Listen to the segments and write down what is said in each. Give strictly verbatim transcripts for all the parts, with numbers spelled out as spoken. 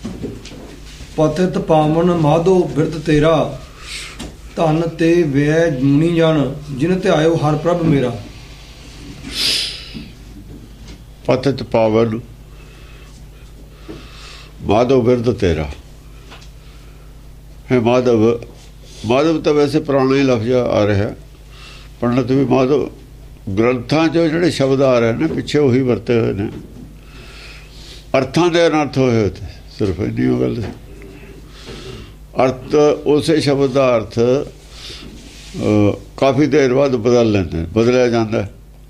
ਪਤਿਤ ਪਾਵਨ ਮਾਧੋ ਬਿਰਧ ਤੇਰਾ, ਧਨ ਤੇ ਵੈ ਮੁਨੀ ਜਨ, ਜਿਨ ਧਿਆਇਓ ਹਰ ਪ੍ਰਭ ਮੇਰਾ। ਪਤਿਤ ਪਾਵਨ ਮਾਧੋ ਬਿਰਧ ਤੇਰਾ ਹੈ। ਮਾਧਵ ਮਾਧਵ ਤਾਂ ਵੈਸੇ ਪੁਰਾਣਾ ਹੀ ਲਫ਼ਜ਼ ਆ ਰਿਹਾ, ਪੰਡਤ ਵੀ ਮਾਧਵ ਗ੍ਰੰਥਾਂ 'ਚ ਜਿਹੜੇ ਸ਼ਬਦ ਆ ਰਹੇ ਨੇ ਪਿੱਛੇ ਉਹੀ ਵਰਤੇ ਹੋਏ ਨੇ, ਅਰਥਾਂ ਦੇ ਅਨਰਥ ਹੋਏ ਹੋਏ ਤੇ ਸਿਰਫ ਇੰਨੀ ਉਹ ਗੱਲ। ਅਰਥ ਉਸੇ ਸ਼ਬਦ ਦਾ ਅਰਥ ਕਾਫੀ ਦੇਰ ਬਾਅਦ ਬਦਲ ਲੈਂਦੇ, ਬਦਲਿਆ ਜਾਂਦਾ।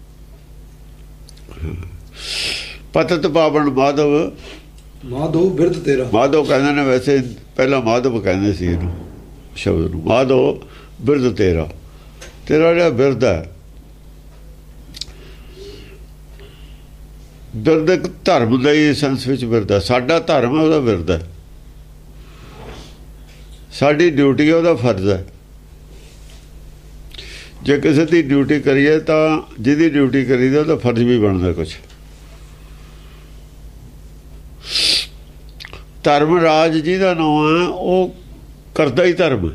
ਪਤਿਤ ਪਾਵਨ ਮਾਧਵ ਮਾਧੋ ਬਿਰਧ ਤੇਰਾ, ਮਾਧੋ ਕਹਿੰਦੇ ਨੇ, ਵੈਸੇ ਪਹਿਲਾਂ ਮਾਧਵ ਕਹਿੰਦੇ ਸੀ ਇਹਨੂੰ ਸ਼ਬਦ ਨੂੰ। ਮਾਧੋ ਬਿਰਧ ਤੇਰਾ, ਤੇਰਾ ਜਿਹੜਾ ਬਿਰਧ ਹੈ, ਬਿਰਧ ਇੱਕ ਧਰਮ ਦਾ ਹੀ ਸੈਂਸ ਵਿੱਚ ਬਿਰਧ ਹੈ। ਸਾਡਾ ਧਰਮ ਹੈ, ਉਹਦਾ ਬਿਰਧ ਹੈ। ਸਾਡੀ ਡਿਊਟੀ ਹੈ, ਉਹਦਾ ਫਰਜ਼ ਹੈ। ਜੇ ਕਿਸੇ ਦੀ ਡਿਊਟੀ ਕਰੀਏ ਤਾਂ ਜਿਹਦੀ ਡਿਊਟੀ ਕਰੀਦਾ ਉਹਦਾ ਫਰਜ਼ ਵੀ ਬਣਦਾ ਕੁਛ। ਧਰਮ ਰਾਜ ਜਿਹਦਾ ਨਾਮ ਹੈ ਉਹ ਕਰਦਾ ਹੀ ਧਰਮ।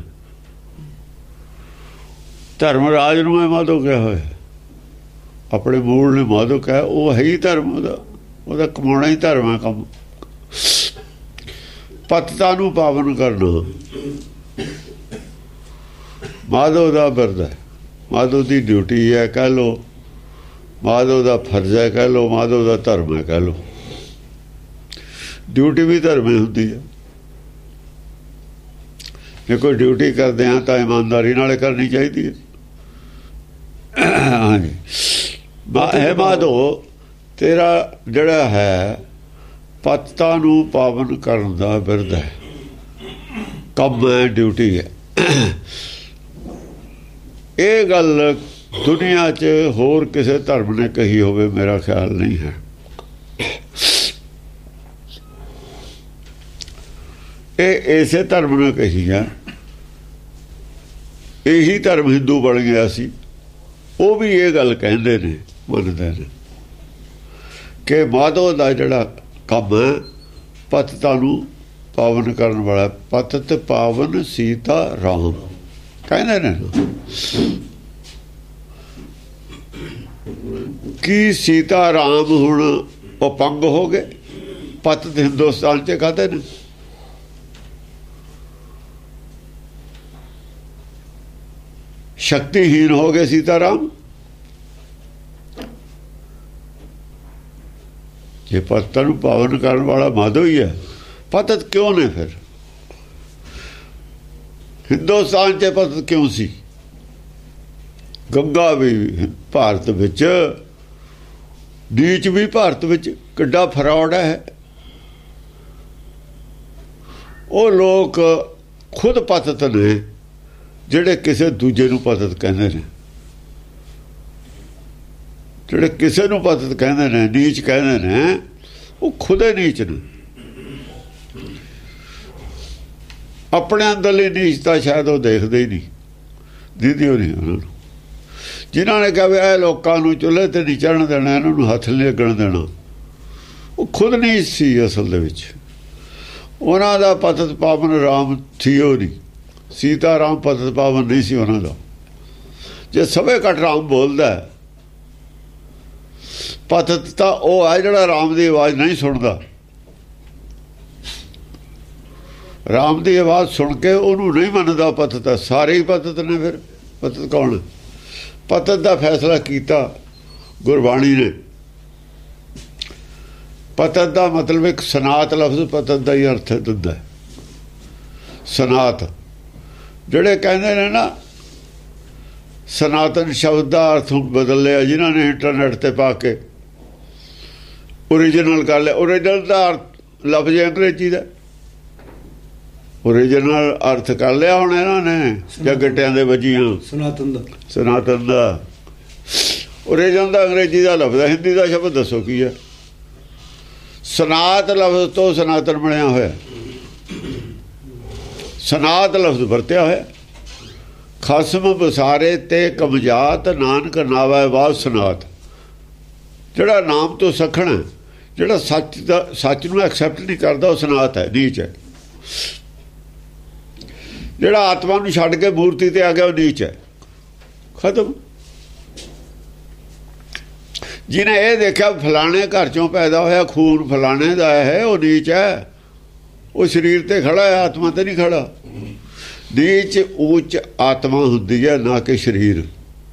ਧਰਮ ਰਾਜ ਨੂੰ ਇਹ ਮਾਧੋ ਕਿਹਾ ਹੋਇਆ, ਆਪਣੇ ਮੂਲ ਨੇ ਮਾਧੋ ਕਿਹਾ, ਉਹ ਹੈ ਹੀ ਧਰਮ। ਉਹਦਾ ਉਹਦਾ ਕਮਾਉਣਾ ਹੀ ਧਰਮ ਹੈ ਕੰਮ। ਪਤਿਤਾਂ ਨੂੰ ਪਾਵਨ ਕਰਨਾ ਮਾਧੋ ਦਾ ਬਿਰਧ ਹੈ, ਮਾਧੋ ਦੀ ਡਿਊਟੀ ਹੈ ਕਹਿ ਲਓ, ਮਾਧੋ ਦਾ ਫਰਜ਼ ਹੈ ਕਹਿ ਲਓ, ਮਾਧੋ ਦਾ ਧਰਮ ਹੈ ਕਹਿ ਲਓ। ਡਿਊਟੀ ਵੀ ਧਰਮ ਹੀ ਹੁੰਦੀ ਹੈ। ਜੇ ਕੋਈ ਡਿਊਟੀ ਕਰਦੇ ਹਾਂ ਤਾਂ ਇਮਾਨਦਾਰੀ ਨਾਲ ਕਰਨੀ ਚਾਹੀਦੀ ਹੈ। ਹਾਂਜੀ, ਹੈ ਮਾਧੋ ਤੇਰਾ ਜਿਹੜਾ ਹੈ ਪਤਿਤਾਂ ਨੂੰ ਪਾਵਨ ਕਰਨ ਦਾ ਬਿਰਧ ਹੈ, ਕੰਮ ਹੈ, ਡਿਊਟੀ ਹੈ। ਇਹ ਗੱਲ ਦੁਨੀਆ 'ਚ ਹੋਰ ਕਿਸੇ ਧਰਮ ਨੇ ਕਹੀ ਹੋਵੇ ਮੇਰਾ ਖਿਆਲ ਨਹੀਂ ਹੈ। ਇਹ ਇਸੇ ਧਰਮ ਨੇ ਕਹੀ ਹੈ। ਇਹੀ ਧਰਮ ਹਿੰਦੂ ਬਣ ਗਿਆ ਸੀ, ਉਹ ਵੀ ਇਹ ਗੱਲ ਕਹਿੰਦੇ ਨੇ, ਮੰਨਦੇ ਨੇ ਕਿ ਮਾਧੋ ਦਾ ਜਿਹੜਾ ਕੰਮ ਹੈ ਪਤਿਤਾਂ ਨੂੰ ਪਾਵਨ ਕਰਨ ਵਾਲਾ। ਪਤਿਤ ਪਾਵਨ ਸੀਤਾ ਰਾਮ ਕਹਿੰਦੇ ਨੇ। ਕੀ ਸੀਤਾ ਰਾਮ ਹੁਣ ਉਹ ਪੰਗ ਹੋ ਗਏ? ਪਤਿਤ ਹਿੰਦੁਸਤਾਨ 'ਚ ਕਹਿੰਦੇ ਨੇ। ਸ਼ਕਤੀਹੀਨ ਹੋ ਗਏ ਸੀਤਾ ਰਾਮ। ਜੇ ਪਤਿਤਾਂ ਨੂੰ ਪਾਵਨ ਕਰਨ ਵਾਲਾ ਮਾਧੋ ਹੀ ਹੈ, ਪਤਿਤ ਕਿਉਂ ਨੇ ਫਿਰ? ਹਿੰਦੁਸਤਾਨ 'ਚ ਪਤਿਤ ਕਿਉਂ ਸੀ? ਗੰਗਾ ਵੀ ਭਾਰਤ ਵਿੱਚ, ਨੀਚ ਵੀ ਭਾਰਤ ਵਿੱਚ। ਕਿੱਡਾ ਫਰਾਡ ਹੈ। ਉਹ ਲੋਕ ਖੁਦ ਪਤਿਤ ਨੇ ਜਿਹੜੇ ਕਿਸੇ ਦੂਜੇ ਨੂੰ ਪਤਿਤ ਕਹਿੰਦੇ ਨੇ, ਜਿਹੜੇ ਕਿਸੇ ਨੂੰ ਪਤਿਤ ਕਹਿੰਦੇ ਨੇ, ਨੀਚ ਕਹਿੰਦੇ ਨੇ, ਉਹ ਖੁਦੇ ਨੀਚ ਨੇ। ਆਪਣੇ ਅੰਦਰਲੀ ਨੀਚਤਾ ਸ਼ਾਇਦ ਉਹ ਦੇਖਦੇ ਹੀ ਨਹੀਂ, ਦੀਦੀ ਉਹ ਨਹੀਂ ਉਹਨਾਂ ਨੂੰ। ਜਿਨ੍ਹਾਂ ਨੇ ਕਿਹਾ ਵੀ ਇਹ ਲੋਕਾਂ ਨੂੰ ਚੁੱਲ੍ਹੇ ਤੇ ਨਹੀਂ ਚੜ੍ਹਨ ਦੇਣਾ, ਇਹਨਾਂ ਨੂੰ ਹੱਥ ਨਹੀਂ ਲੱਗਣ ਦੇਣਾ, ਉਹ ਖੁਦ ਨੀਚ ਸੀ ਅਸਲ ਦੇ ਵਿੱਚ। ਉਹਨਾਂ ਦਾ ਪਤਿਤ ਪਾਵਨ ਰਾਮ ਸੀ ਉਹ ਨਹੀਂ। ਸੀਤਾ ਰਾਮ ਪਤਿਤ ਪਾਵਨ ਨਹੀਂ ਸੀ ਉਹਨਾਂ ਦਾ। ਜੇ ਸਭੇ ਘੱਟ ਰਾਮ ਬੋਲਦਾ, ਪਤਿਤ ਤਾਂ ਉਹ ਹੈ ਜਿਹੜਾ ਰਾਮ ਦੀ ਆਵਾਜ਼ ਨਹੀਂ ਸੁਣਦਾ। ਰਾਮ ਦੀ ਆਵਾਜ਼ ਸੁਣ ਕੇ ਉਹਨੂੰ ਨਹੀਂ ਮੰਨਦਾ, ਪਤਿਤ ਹੈ। ਸਾਰੇ ਹੀ ਪਤਿਤ ਨੇ। ਫਿਰ ਪਤਿਤ ਕੌਣ? ਪਤਿਤ ਦਾ ਫੈਸਲਾ ਕੀਤਾ ਗੁਰਬਾਣੀ ਨੇ। ਪਤਿਤ ਦਾ ਮਤਲਬ ਇੱਕ ਸਨਾਤ ਲਫ਼ਜ਼ ਪਤਿਤ ਦਾ ਹੀ ਅਰਥ ਦਿੰਦਾ। ਸਨਾਤ ਜਿਹੜੇ ਕਹਿੰਦੇ ਨੇ ਨਾ, ਸਨਾਤਨ ਸ਼ਬਦ ਦਾ ਅਰਥ ਬਦਲ ਲਿਆ ਜਿਨ੍ਹਾਂ ਨੇ ਇੰਟਰਨੈਟ ਤੇ ਪਾ ਕੇ, ਓਰੀਜਨਲ ਕਰ ਲਿਆ। ਓਰੀਜਨਲ ਦਾ ਅਰਥ ਲਫ਼ਜ਼ ਅੰਗਰੇਜ਼ੀ ਦਾ, ਓਰੀਜਨਲ ਅਰਥ ਕਰ ਲਿਆ ਹੁਣ ਇਹਨਾਂ ਨੇ, ਜਾਂ ਗੱਟਿਆਂ ਦੇ ਵੱਜੀਆਂ ਸਨਾਤਨ ਦਾ। ਸਨਾਤਨ ਦਾ ਓਰੀਜਨਲ ਦਾ ਅੰਗਰੇਜ਼ੀ ਦਾ ਲਫ਼ਜ਼ ਹੈ। ਹਿੰਦੀ ਦਾ ਸ਼ਬਦ ਦੱਸੋ ਕੀ ਹੈ? ਸਨਾਤ ਲਫ਼ਜ਼ ਤੋਂ ਸਨਾਤਨ ਬਣਿਆ ਹੋਇਆ। ਸਨਾਤ ਲਫ਼ਜ਼ ਵਰਤਿਆ ਹੋਇਆ। ਖਸਮ ਬਸਾਰੇ ਤੇ ਕਮਜਾਤ, ਨਾਨਕ ਨਾਵੈ ਵਾਹ ਸਨਾਤ। ਜਿਹੜਾ ਨਾਮ ਤੋਂ ਸਖਣਾ, ਜਿਹੜਾ ਸੱਚ ਦਾ ਸੱਚ ਨੂੰ ਐਕਸੈਪਟ ਨਹੀਂ ਕਰਦਾ ਉਹ ਸਨਾਤ ਹੈ, ਨੀਚ ਹੈ। ਜਿਹੜਾ ਆਤਮਾ ਨੂੰ ਛੱਡ ਕੇ ਮੂਰਤੀ ਤੇ ਆ ਗਿਆ ਉਹ ਨੀਚ ਹੈ, ਖਤਮ। ਜਿਹਨੇ ਇਹ ਦੇਖਿਆ ਫਲਾਣੇ ਘਰ ਚੋਂ ਪੈਦਾ ਹੋਇਆ, ਖੂਨ ਫਲਾਣੇ ਦਾ ਹੈ, ਉਹ ਨੀਚ ਹੈ। ਉਹ ਸਰੀਰ ਤੇ ਖੜਾ ਹੈ, ਆਤਮਾ ਤੇ ਨਹੀਂ ਖੜਾ। ਨੀਚ ਉੱਚ ਆਤਮਾ ਹੁੰਦੀ ਹੈ, ਨਾ ਕਿ ਸਰੀਰ।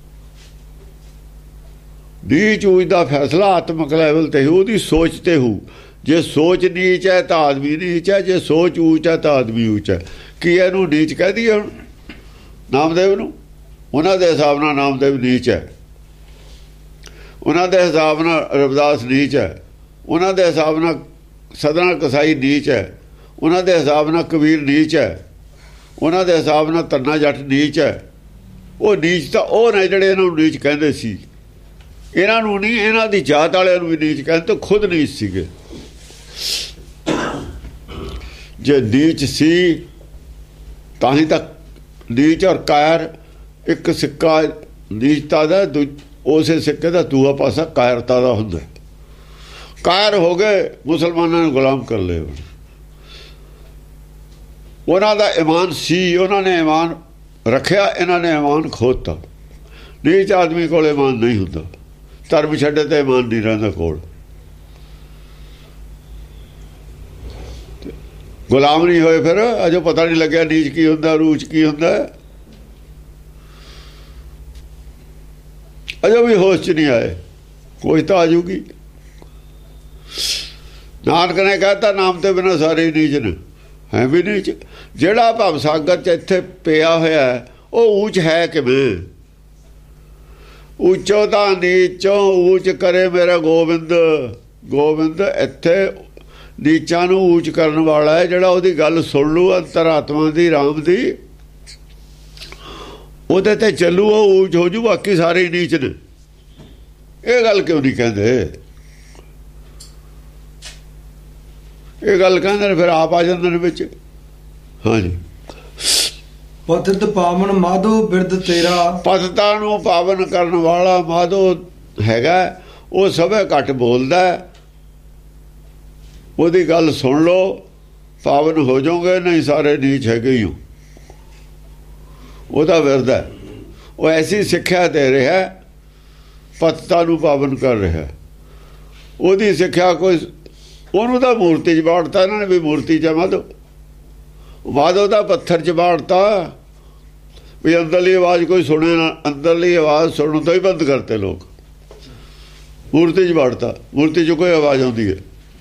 ਨੀਚ ਉੱਚ ਦਾ ਫੈਸਲਾ ਆਤਮਕ ਲੈਵਲ ਤੇ ਹੋ, ਉਹਦੀ ਸੋਚ ਤੇ ਹੋ। ਜੇ ਸੋਚ ਨੀਚ ਹੈ ਤਾਂ ਆਦਮੀ ਨੀਚ ਹੈ, ਜੇ ਸੋਚ ਉੱਚ ਹੈ ਤਾਂ ਆਦਮੀ ਉੱਚ ਹੈ। ਕੀ ਇਹਨੂੰ ਨੀਚ ਕਹਿ ਦਈਏ ਹੁਣ ਨਾਮਦੇਵ ਨੂੰ? ਉਹਨਾਂ ਦੇ ਹਿਸਾਬ ਨਾਲ ਨਾਮਦੇਵ ਨੀਚ ਹੈ, ਉਹਨਾਂ ਦੇ ਹਿਸਾਬ ਨਾਲ ਰਵਿਦਾਸ ਨੀਚ ਹੈ, ਉਹਨਾਂ ਦੇ ਹਿਸਾਬ ਨਾਲ ਸਦਨਾ ਕਸਾਈ ਨੀਚ ਹੈ, ਉਹਨਾਂ ਦੇ ਹਿਸਾਬ ਨਾਲ ਕਬੀਰ ਨੀਚ ਹੈ, ਉਹਨਾਂ ਦੇ ਹਿਸਾਬ ਨਾਲ ਧੰਨਾ ਜੱਟ ਨੀਚ ਹੈ। ਉਹ ਨੀਚ ਤਾਂ ਉਹ ਨੇ ਜਿਹੜੇ ਇਹਨਾਂ ਨੂੰ ਨੀਚ ਕਹਿੰਦੇ ਸੀ। ਇਹਨਾਂ ਨੂੰ ਨਹੀਂ, ਇਹਨਾਂ ਦੀ ਜਾਤ ਵਾਲਿਆਂ ਨੂੰ ਵੀ ਨੀਚ ਕਹਿੰਦੇ, ਖੁਦ ਨੀਚ ਸੀਗੇ। ਜੇ ਨੀਚ ਸੀ ਤਾਂ ਹੀ ਤਾਂ ਨੀਚ ਔਰ ਕਾਇਰ ਇੱਕ ਸਿੱਕਾ ਨੀਚਤਾ ਦਾ, ਉਸੇ ਸਿੱਕੇ ਦਾ ਦੂਆ ਪਾਸਾ ਕਾਇਰਤਾ ਦਾ ਹੁੰਦਾ। ਕਾਇਰ ਹੋ ਗਏ, ਮੁਸਲਮਾਨਾਂ ਨੂੰ ਗੁਲਾਮ ਕਰ ਲਏ। ਉਹਨਾਂ ਦਾ ਈਮਾਨ ਸੀ, ਉਹਨਾਂ ਨੇ ਈਮਾਨ ਰੱਖਿਆ, ਇਹਨਾਂ ਨੇ ਈਮਾਨ ਖੋਤਾ। ਨੀਚ ਆਦਮੀ ਕੋਲ ਈਮਾਨ ਨਹੀਂ ਹੁੰਦਾ, ਧਰਮ ਛੱਡੇ ਤੇ ਈਮਾਨ ਨਹੀਂ ਰਹਿੰਦਾ ਕੋਲ। ਗੁਲਾਮ ਨਹੀਂ ਹੋਏ ਫਿਰ, ਅਜੋ ਪਤਾ ਨਹੀਂ ਲੱਗਿਆ ਨੀਚ ਕੀ ਹੁੰਦਾ, ਰੂਚ ਕੀ ਹੁੰਦਾ, ਅਜੋ ਵੀ ਹੋਸ਼ 'ਚ ਨਹੀਂ ਆਏ। ਕੋਈ ਤਾਂ ਆਜੂਗੀ। ਨਾਨਕ ਨੇ ਕਹਿਤਾ ਨਾਮ ਤੇ ਬਿਨਾਂ ਸਾਰੇ ਨੀਚ ਨੇ, ਹੈ ਵੀ ਨੀਚ। ਜਿਹੜਾ ਭਵ ਸਾਗਰ 'ਚ ਇੱਥੇ ਪਿਆ ਹੋਇਆ ਉਹ ਊਚ ਹੈ ਕਿਵੇਂ? ਉੱਚੋ ਤਾਂ ਨੀਚੋਂ ਊਚ ਕਰੇ ਮੇਰਾ ਗੋਬਿੰਦ। ਗੋਬਿੰਦ ਇੱਥੇ ਨੀਚਾਂ ਨੂੰ ਊਚ ਕਰਨ ਵਾਲਾ ਹੈ। ਜਿਹੜਾ ਉਹਦੀ ਗੱਲ ਸੁਣ ਲੂ ਅੰਤਰਾਤਮਾ ਦੀ, ਰਾਮ ਦੀ, ਉਹਦੇ ਤੇ ਚੱਲੂ, ਉਹ ਊਚ ਹੋ ਜੂ। ਬਾਕੀ ਸਾਰੇ ਹੀ ਨੀਚ ਨੇ। ਇਹ ਗੱਲ ਕਿਉਂ ਨਹੀਂ ਕਹਿੰਦੇ? ਇਹ ਗੱਲ ਕਹਿੰਦੇ ਨੇ ਫਿਰ ਆਪ ਆ ਜਾਂਦੇ ਨੇ ਵਿੱਚ। ਹਾਂਜੀ, ਪਤਿਤ ਪਾਵਨ ਮਾਧੋ ਬਿਰਦ ਤੇਰਾ। ਪਤਿਤਾਂ ਨੂੰ ਪਾਵਨ ਕਰਨ ਵਾਲਾ ਮਾਧੋ ਹੈਗਾ। ਉਹ ਸਭੇ ਘੱਟ ਬੋਲਦਾ, ਉਹਦੀ ਗੱਲ ਸੁਣ ਲਓ, ਪਾਵਨ ਹੋ ਜਾਓਗੇ, ਨਹੀਂ ਸਾਰੇ ਨੀਚ ਹੈਗੇ ਹੀ ਹੋ। ਉਹਦਾ ਵਿਰਦ ਹੈ। ਉਹ ਐਸੀ ਸਿੱਖਿਆ ਦੇ ਰਿਹਾ, ਪਤਿਤਾਂ ਨੂੰ ਪਾਵਨ ਕਰ ਰਿਹਾ। ਉਹਦੀ ਸਿੱਖਿਆ ਕੋਈ, ਉਹਨੂੰ ਤਾਂ ਮੂਰਤੀ 'ਚ ਬਾੜਤਾ ਇਹਨਾਂ ਨੇ ਵੀ, ਮੂਰਤੀ 'ਚ ਮਾਧੋ। ਮਾਧੋ ਦਾ ਪੱਥਰ 'ਚ ਬਾੜਤਾ ਵੀ ਅੰਦਰਲੀ ਆਵਾਜ਼ ਕੋਈ ਸੁਣੇ ਨਾ, ਅੰਦਰਲੀ ਆਵਾਜ਼ ਸੁਣਨ ਤੋਂ ਹੀ ਬੰਦ ਕਰਤੇ ਲੋਕ। ਮੂਰਤੀ 'ਚ ਬਾੜਤਾ, ਮੂਰਤੀ 'ਚ ਕੋਈ ਆਵਾਜ਼ ਆਉਂਦੀ ਹੈ।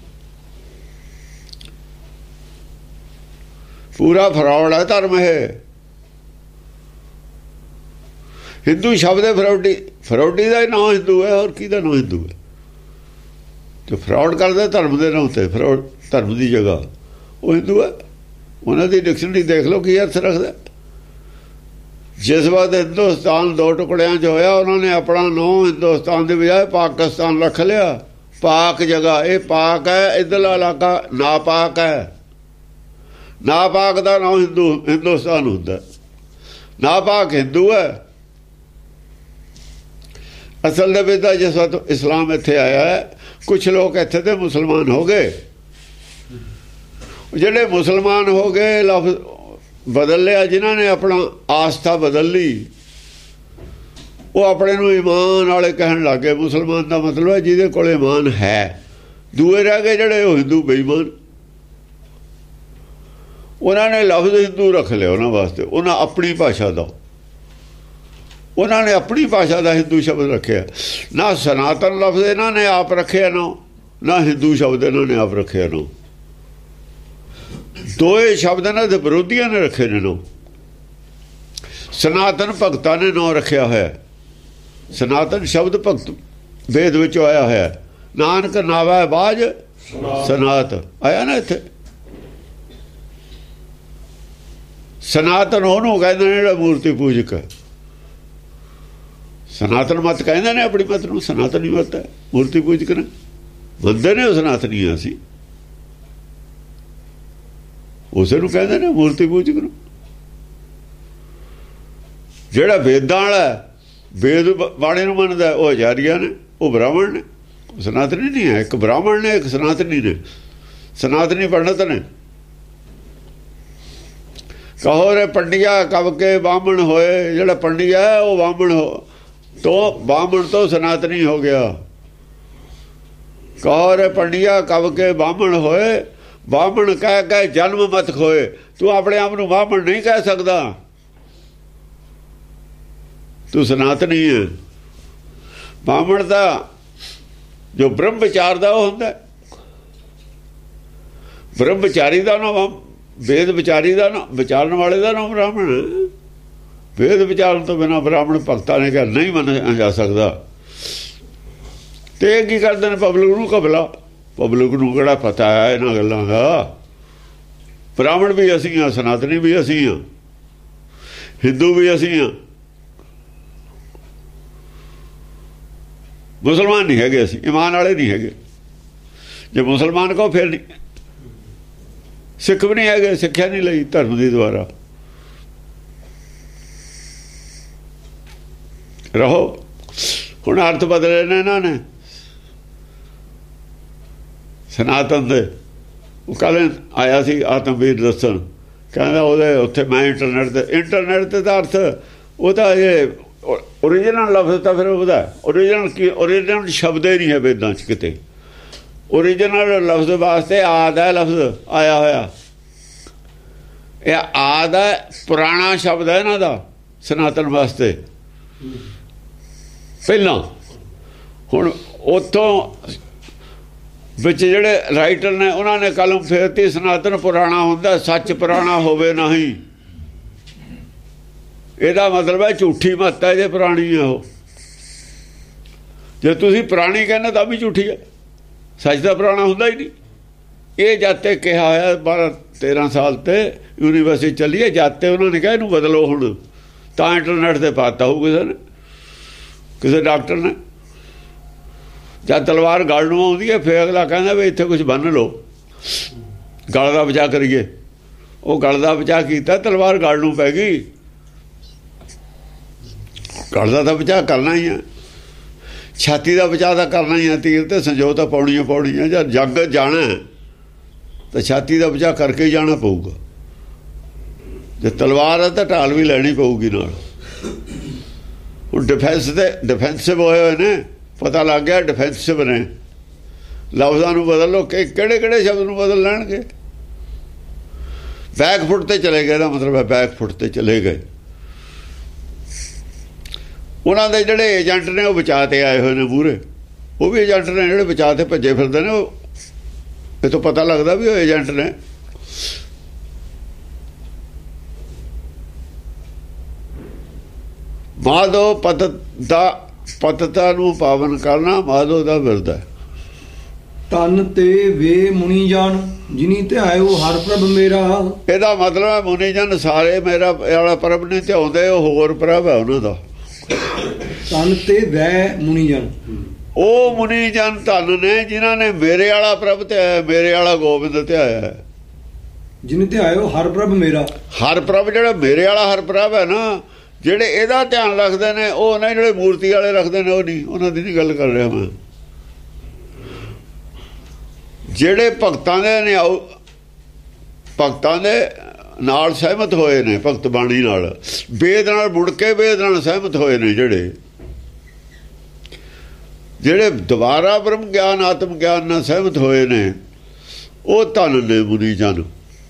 ਪੂਰਾ ਫਰੌਡ ਹੈ ਧਰਮ ਇਹ। ਹਿੰਦੂ ਸ਼ਬਦ ਹੈ ਫਰੌਡੀ। ਫਰੌਡੀ ਦਾ ਨਾਂ ਹਿੰਦੂ ਹੈ, ਹੋਰ ਕਿਹਦਾ ਨਾਂ ਹਿੰਦੂ ਹੈ? ਤੇ ਫਰੌਡ ਕਰਦੇ ਧਰਮ ਦੇ ਨਾਂ ਤੇ, ਫਰੌਡ ਧਰਮ ਦੀ ਜਗ੍ਹਾ ਉਹ ਹਿੰਦੂ ਹੈ। ਉਹਨਾਂ ਦੀ ਡਿਕਸ਼ਨਰੀ ਦੇਖ ਲਓ ਕੀ ਅਰਥ ਰੱਖਦਾ। ਜਿਸ ਵਾਰ ਹਿੰਦੁਸਤਾਨ ਦੋ ਟੁਕੜਿਆਂ 'ਚ ਹੋਇਆ, ਉਹਨਾਂ ਨੇ ਆਪਣਾ ਨਾਂ ਹਿੰਦੁਸਤਾਨ ਦੀ ਬਜਾਏ ਪਾਕਿਸਤਾਨ ਰੱਖ ਲਿਆ। ਪਾਕ ਜਗ੍ਹਾ, ਇਹ ਪਾਕ ਹੈ, ਇੱਧਰਲਾ ਇਲਾਕਾ ਨਾਪਾਕ ਹੈ। ਨਾਪਾਕ ਦਾ ਨਾਂ ਹਿੰਦੂ ਹਿੰਦੁਸਤਾਨ ਹੁੰਦਾ, ਨਾਪਾਕ ਹਿੰਦੂ ਹੈ। ਅਸਲ ਦੇ ਵਿੱਚ ਤਾਂ ਜਿਸ ਵਕਤ ਇਸਲਾਮ ਇੱਥੇ ਆਇਆ ਹੈ, ਕੁਛ ਲੋਕ ਇੱਥੇ ਦੇ ਮੁਸਲਮਾਨ ਹੋ ਗਏ। ਜਿਹੜੇ ਮੁਸਲਮਾਨ ਹੋ ਗਏ, ਲਫ਼ਜ਼ ਬਦਲ ਲਿਆ। ਜਿਨ੍ਹਾਂ ਨੇ ਆਪਣਾ ਆਸਥਾ ਬਦਲ ਲਈ, ਉਹ ਆਪਣੇ ਨੂੰ ਈਮਾਨ ਵਾਲੇ ਕਹਿਣ ਲੱਗ ਗਏ। ਮੁਸਲਮਾਨ ਦਾ ਮਤਲਬ ਹੈ ਜਿਹਦੇ ਕੋਲ ਈਮਾਨ ਹੈ। ਦੂਏ ਰਹਿ ਗਏ ਜਿਹੜੇ ਉਹ ਹਿੰਦੂ ਬੇਈਮਾਨ। ਉਹਨਾਂ ਨੇ ਲਫ਼ਜ਼ ਹਿੰਦੂ ਰੱਖ ਲਿਆ ਉਹਨਾਂ ਵਾਸਤੇ, ਉਹਨਾਂ ਆਪਣੀ ਭਾਸ਼ਾ ਦਾ। ਉਹਨਾਂ ਨੇ ਆਪਣੀ ਭਾਸ਼ਾ ਦਾ ਹਿੰਦੂ ਸ਼ਬਦ ਰੱਖਿਆ। ਨਾ ਸਨਾਤਨ ਲਫ਼ਜ਼ ਇਹਨਾਂ ਨੇ ਆਪ ਰੱਖਿਆ, ਨਾ ਨਾ ਹਿੰਦੂ ਸ਼ਬਦ ਇਹਨਾਂ ਨੇ ਆਪ ਰੱਖਿਆ। ਨਾ ਦੋਏ ਸ਼ਬਦ ਇਹਨਾਂ ਦੇ ਵਿਰੋਧੀਆਂ ਨੇ ਰੱਖੇ ਨੇ। ਨਾ ਸਨਾਤਨ ਭਗਤਾਂ ਨੇ ਨਾਂ ਰੱਖਿਆ ਹੋਇਆ। ਸਨਾਤਨ ਸ਼ਬਦ ਭਗਤ ਵੇਦ ਵਿੱਚੋਂ ਆਇਆ ਹੋਇਆ। ਨਾਨਕ ਨਾਵੈ ਬਾਝ ਸਨਾਤ ਆਇਆ ਨਾ ਇੱਥੇ। ਸਨਾਤਨ ਉਹਨੂੰ ਕਹਿੰਦੇ ਨੇ ਜਿਹੜਾ ਮੂਰਤੀ ਪੂਜਕ ਹੈ। ਸਨਾਤਨ ਮਤ ਕਹਿੰਦੇ ਨੇ ਆਪਣੀ ਮਤ ਨੂੰ, ਸਨਾਤਨੀ ਮਤ ਹੈ। ਮੂਰਤੀ ਪੂਜਕ ਨੇ ਬੰਦੇ ਨੇ, ਉਹ ਸਨਾਤਨੀ ਆ। ਅਸੀਂ ਉਸੇ ਨੂੰ ਕਹਿੰਦੇ ਨੇ ਮੂਰਤੀ ਪੂਜਕ ਨੂੰ। ਜਿਹੜਾ ਵੇਦਾਂ ਵਾਲਾ ਵੇਦ ਬਾਣੇ ਨੂੰ ਮੰਨਦਾ ਉਹ ਆਚਾਰੀਆ ਨੇ, ਉਹ ਬ੍ਰਾਹਮਣ ਨੇ, ਸਨਾਤਨੀ ਨਹੀਂ ਹੈ। ਇੱਕ ਬ੍ਰਾਹਮਣ ਨੇ, ਇੱਕ ਸਨਾਤਨੀ ਨੇ। ਸਨਾਤਨੀ ਪੰਡਤ ਨੇ। ਕਹੋ ਰੇ ਪੰਡਿਆ ਕਬ ਕੇ ਬਾਹਮਣ ਹੋਏ। ਜਿਹੜਾ ਪੰਡਿਆ ਹੈ ਉਹ ਬਾਹਮਣ ਹੋ ਤੋਂ ਬਾਹਮਣ ਤੋਂ ਸਨਾਤਨੀ ਹੋ ਗਿਆ। ਕਹੋ ਰੇ ਪੰਡਿਆ ਕਬ ਕੇ ਬਾਹਮਣ ਹੋਏ। ਬਾਹਮਣ ਕਹਿ ਕੇ ਜਨਮ ਮਤ ਖੋਏ। ਤੂੰ ਆਪਣੇ ਆਪ ਨੂੰ ਬਾਹਮਣ ਨਹੀਂ ਕਹਿ ਸਕਦਾ, ਤੂੰ ਸਨਾਤਨੀ ਹੈ। ਬਾਹਮਣ ਦਾ ਜੋ ਬ੍ਰਹਮ ਵਿਚਾਰ ਦਾ ਉਹ ਹੁੰਦਾ, ਬ੍ਰਹਮ ਵਿਚਾਰੀ ਦਾ ਨਾਮ, ਵੇਦ ਵਿਚਾਰੀ ਦਾ ਨਾਮ, ਵਿਚਾਰਨ ਵਾਲੇ ਦਾ ਨਾਮ ਬ੍ਰਾਹਮਣ। ਵੇਦ ਵਿਚਾਰਨ ਤੋਂ ਬਿਨਾਂ ਬ੍ਰਾਹਮਣ ਭਗਤਾਂ ਨੇ ਕਿਹਾ ਨਹੀਂ ਮੰਨਿਆ ਜਾ ਸਕਦਾ। ਤੇ ਕੀ ਕਰਦੇ ਨੇ? ਪਬਲਿਕ ਨੂੰ ਘਪਲਾ। ਪਬਲਿਕ ਨੂੰ ਕਿਹੜਾ ਪਤਾ ਹੈ ਇਹਨਾਂ ਗੱਲਾਂ ਦਾ? ਬ੍ਰਾਹਮਣ ਵੀ ਅਸੀਂ ਹਾਂ, ਸਨਾਤਨੀ ਵੀ ਅਸੀਂ ਹਾਂ, ਹਿੰਦੂ ਵੀ ਅਸੀਂ ਹਾਂ, ਮੁਸਲਮਾਨ ਨਹੀਂ ਹੈਗੇ ਅਸੀਂ, ਇਮਾਨ ਵਾਲੇ ਨਹੀਂ ਹੈਗੇ। ਜੇ ਮੁਸਲਮਾਨ ਕਹੋ ਫਿਰ ਨਹੀਂ। ਸਿੱਖ ਵੀ ਨਹੀਂ ਹੈਗੇ, ਸਿੱਖਿਆ ਨਹੀਂ ਲਈ ਧਰਮ ਦੀ ਦੁਆਰਾ। ਰਹੋ। ਹੁਣ ਅਰਥ ਬਦਲੇ ਨੇ ਇਹਨਾਂ ਨੇ ਸਨਾਤਨ ਦੇ। ਉਹ ਕੱਲ੍ਹ ਆਇਆ ਸੀ ਆਤਮਵੀਰ ਦੱਸਣ, ਕਹਿੰਦਾ ਉਹਦੇ ਉੱਥੇ ਮੈਂ ਇੰਟਰਨੈਟ ਤੇ ਇੰਟਰਨੈਟ ਤੇ ਦਾ ਅਰਥ ਉਹਦਾ ਇਹ ਓਰੀਜਨਲ ਲਫ਼ਜ਼ ਤਾਂ ਫਿਰ ਉਹਦਾ ਓਰੀਜਨਲ ਕੀ, ਓਰੀਜਨਲ ਸ਼ਬਦ ਹੀ ਨਹੀਂ ਹੈ ਵੇਦਾਂ 'ਚ ਕਿਤੇ। ਓਰੀਜਨਲ ਲਫ਼ਜ਼ ਵਾਸਤੇ ਆਦ ਹੈ ਲਫ਼ਜ਼ ਆਇਆ ਹੋਇਆ। ਇਹ ਆਦ ਹੈ, ਪੁਰਾਣਾ ਸ਼ਬਦ ਹੈ ਇਹਨਾਂ ਦਾ ਸਨਾਤਨ ਵਾਸਤੇ ਪਹਿਲਾਂ। ਹੁਣ ਉੱਥੋਂ ਵਿੱਚ ਜਿਹੜੇ ਰਾਈਟਰ ਨੇ ਉਹਨਾਂ ਨੇ ਕਲਮ ਫੇਰਤੀ, ਸਨਾਤਨ ਪੁਰਾਣਾ ਹੁੰਦਾ, ਸੱਚ ਪੁਰਾਣਾ ਹੋਵੇ ਨਹੀਂ। ਇਹਦਾ ਮਤਲਬ ਹੈ ਝੂਠੀ ਮੱਤ ਹੈ ਜੇ ਪੁਰਾਣੀ ਹੈ ਉਹ। ਜੇ ਤੁਸੀਂ ਪੁਰਾਣੀ ਕਹਿੰਦੇ ਤਾਂ ਵੀ ਝੂਠੀ ਹੈ, ਸੱਚ ਦਾ ਪੁਰਾਣਾ ਹੁੰਦਾ ਹੀ ਨਹੀਂ। ਇਹ ਜਾਤੇ ਕਿਹਾ ਹੋਇਆ ਬਾਰਾਂ ਤੇਰਾਂ ਸਾਲ ਤੇ ਯੂਨੀਵਰਸਿਟੀ ਚੱਲੀਏ ਜਾਤੇ, ਉਹਨਾਂ ਨੇ ਕਿਹਾ ਇਹਨੂੰ ਬਦਲੋ ਹੁਣ, ਤਾਂ ਇੰਟਰਨੈਟ ਤੇ ਪਾਤਾ ਹੋਊ ਕਿਸੇ ਨੇ, ਕਿਸੇ ਡਾਕਟਰ ਨੇ। ਜਦ ਤਲਵਾਰ ਗਲ ਨੂੰ ਆਉਂਦੀ ਹੈ ਫਿਰ ਅਗਲਾ ਕਹਿੰਦਾ ਵੀ ਇੱਥੇ ਕੁਝ ਬੰਨ੍ਹ ਲਓ, ਗਲ ਦਾ ਬਚਾਅ ਕਰੀਏ। ਉਹ ਗਲ ਦਾ ਬਚਾਅ ਕੀਤਾ, ਤਲਵਾਰ ਗਲ ਨੂੰ ਪੈ ਗਈ। ਗਲ ਦਾ ਤਾਂ ਬਚਾਅ ਕਰਨਾ ਹੀ ਹੈ, ਛਾਤੀ ਦਾ ਬਚਾਅ ਤਾਂ ਕਰਨਾ ਹੀ ਹੈ। ਤੀਰ ਤੇ ਸੰਜੋ ਤਾਂ ਪਾਉਣੀਆਂ ਪਾਉਣੀਆਂ। ਜਦ ਜੱਗ ਜਾਣਾ ਤਾਂ ਛਾਤੀ ਦਾ ਬਚਾਅ ਕਰਕੇ ਹੀ ਜਾਣਾ ਪਊਗਾ। ਜੇ ਤਲਵਾਰ ਹੈ ਤਾਂ ਢਾਲ ਵੀ ਲੈਣੀ ਪਊਗੀ ਨਾਲ। ਹੁਣ ਡਿਫੈਂਸ ਦੇ ਡਿਫੈਂਸਿਵ ਹੋਏ ਹੋਏ ਨੇ, ਪਤਾ ਲੱਗ ਗਿਆ ਡਿਫੈਂਸਿਵ ਨੇ। ਲਫ਼ਜ਼ਾਂ ਨੂੰ ਬਦਲ ਲਓ ਕਿ ਕਿਹੜੇ ਕਿਹੜੇ ਸ਼ਬਦ ਨੂੰ ਬਦਲ ਲੈਣਗੇ। ਬੈਕ ਫੁੱਟ ਤੇ ਚਲੇ ਗਏ ਦਾ ਮਤਲਬ ਹੈ ਬੈਕ ਫੁੱਟ ਤੇ ਚਲੇ ਗਏ। ਉਹਨਾਂ ਦੇ ਜਿਹੜੇ ਏਜੰਟ ਨੇ ਉਹ ਬਚਾ ਤੇ ਆਏ ਹੋਏ ਨੇ ਮੂਹਰੇ, ਉਹ ਵੀ ਏਜੰਟ ਨੇ ਜਿਹੜੇ ਬਚਾ ਤੇ ਭੱਜੇ ਫਿਰਦੇ ਨੇ। ਉਹ ਇਹ ਤੋਂ ਪਤਾ ਲੱਗਦਾ ਵੀ ਉਹ ਏਜੰਟ ਨੇ। ਮਾਧੋ ਪਤ ਦਾ ਪਤਤਾ ਨੂੰ ਪਾਵਨ ਕਰਨਾ ਮਾਧੋ ਦਾ ਬਿਰਦ ਹੈ। ਤਨ ਤੇ ਵੇ ਮੁਨੀ ਜਾਨ ਜਿਨੀ ਧਿਆਇਓ ਹਰ ਪ੍ਰਭ ਮੇਰਾ। ਇਹਦਾ ਮਤਲਬ ਹੈ ਮੁਨੀ ਜਨ ਸਾਰੇ ਮੇਰਾ ਵਾਲਾ ਪ੍ਰਭ ਨਹੀਂ ਧਿਆਉਂਦੇ, ਉਹ ਹੋਰ ਪ੍ਰਭ ਹੈ ਉਹਨਾਂ ਦਾ। ਤਨ ਤੇ ਵੈ ਮੁਨੀ ਜਨ, ਉਹ ਮੁਨੀ ਜਨ ਧਨ ਨੇ ਜਿਨ੍ਹਾਂ ਨੇ ਮੇਰੇ ਵਾਲਾ ਪ੍ਰਭ ਧਿਆਇਆ, ਮੇਰੇ ਵਾਲਾ ਗੋਬਿੰਦ ਧਿਆਇਆ। ਜਿਨ ਧਿਆਇਓ ਹਰ ਪ੍ਰਭ ਮੇਰਾ। ਹਰ ਪ੍ਰਭ ਜਿਹੜਾ ਮੇਰੇ ਵਾਲਾ ਹਰ ਪ੍ਰਭ ਹੈ ਨਾ, ਜਿਹੜੇ ਇਹਦਾ ਧਿਆਨ ਰੱਖਦੇ ਨੇ ਉਹ ਨਹੀਂ, ਜਿਹੜੇ ਮੂਰਤੀ ਵਾਲੇ ਰੱਖਦੇ ਨੇ ਉਹ ਨਹੀਂ, ਉਹਨਾਂ ਦੀ ਨਹੀਂ ਗੱਲ ਕਰ ਰਿਹਾ ਮੈਂ। ਜਿਹੜੇ ਭਗਤਾਂ ਦੇ ਨੇ ਭਗਤਾਂ ਦੇ ਨਾਲ ਸਹਿਮਤ ਹੋਏ ਨੇ, ਭਗਤ ਬਾਣੀ ਨਾਲ, ਵੇਦ ਨਾਲ ਮੁੜ ਕੇ ਵੇਦ ਨਾਲ ਸਹਿਮਤ ਹੋਏ ਨੇ, ਜਿਹੜੇ ਜਿਹੜੇ ਦੁਬਾਰਾ ਬ੍ਰਹਮ ਗਿਆਨ ਆਤਮ ਗਿਆਨ ਨਾਲ ਸਹਿਮਤ ਹੋਏ ਨੇ, ਉਹ ਧਨ ਨੇ ਮੁਨੀ ਜਨ।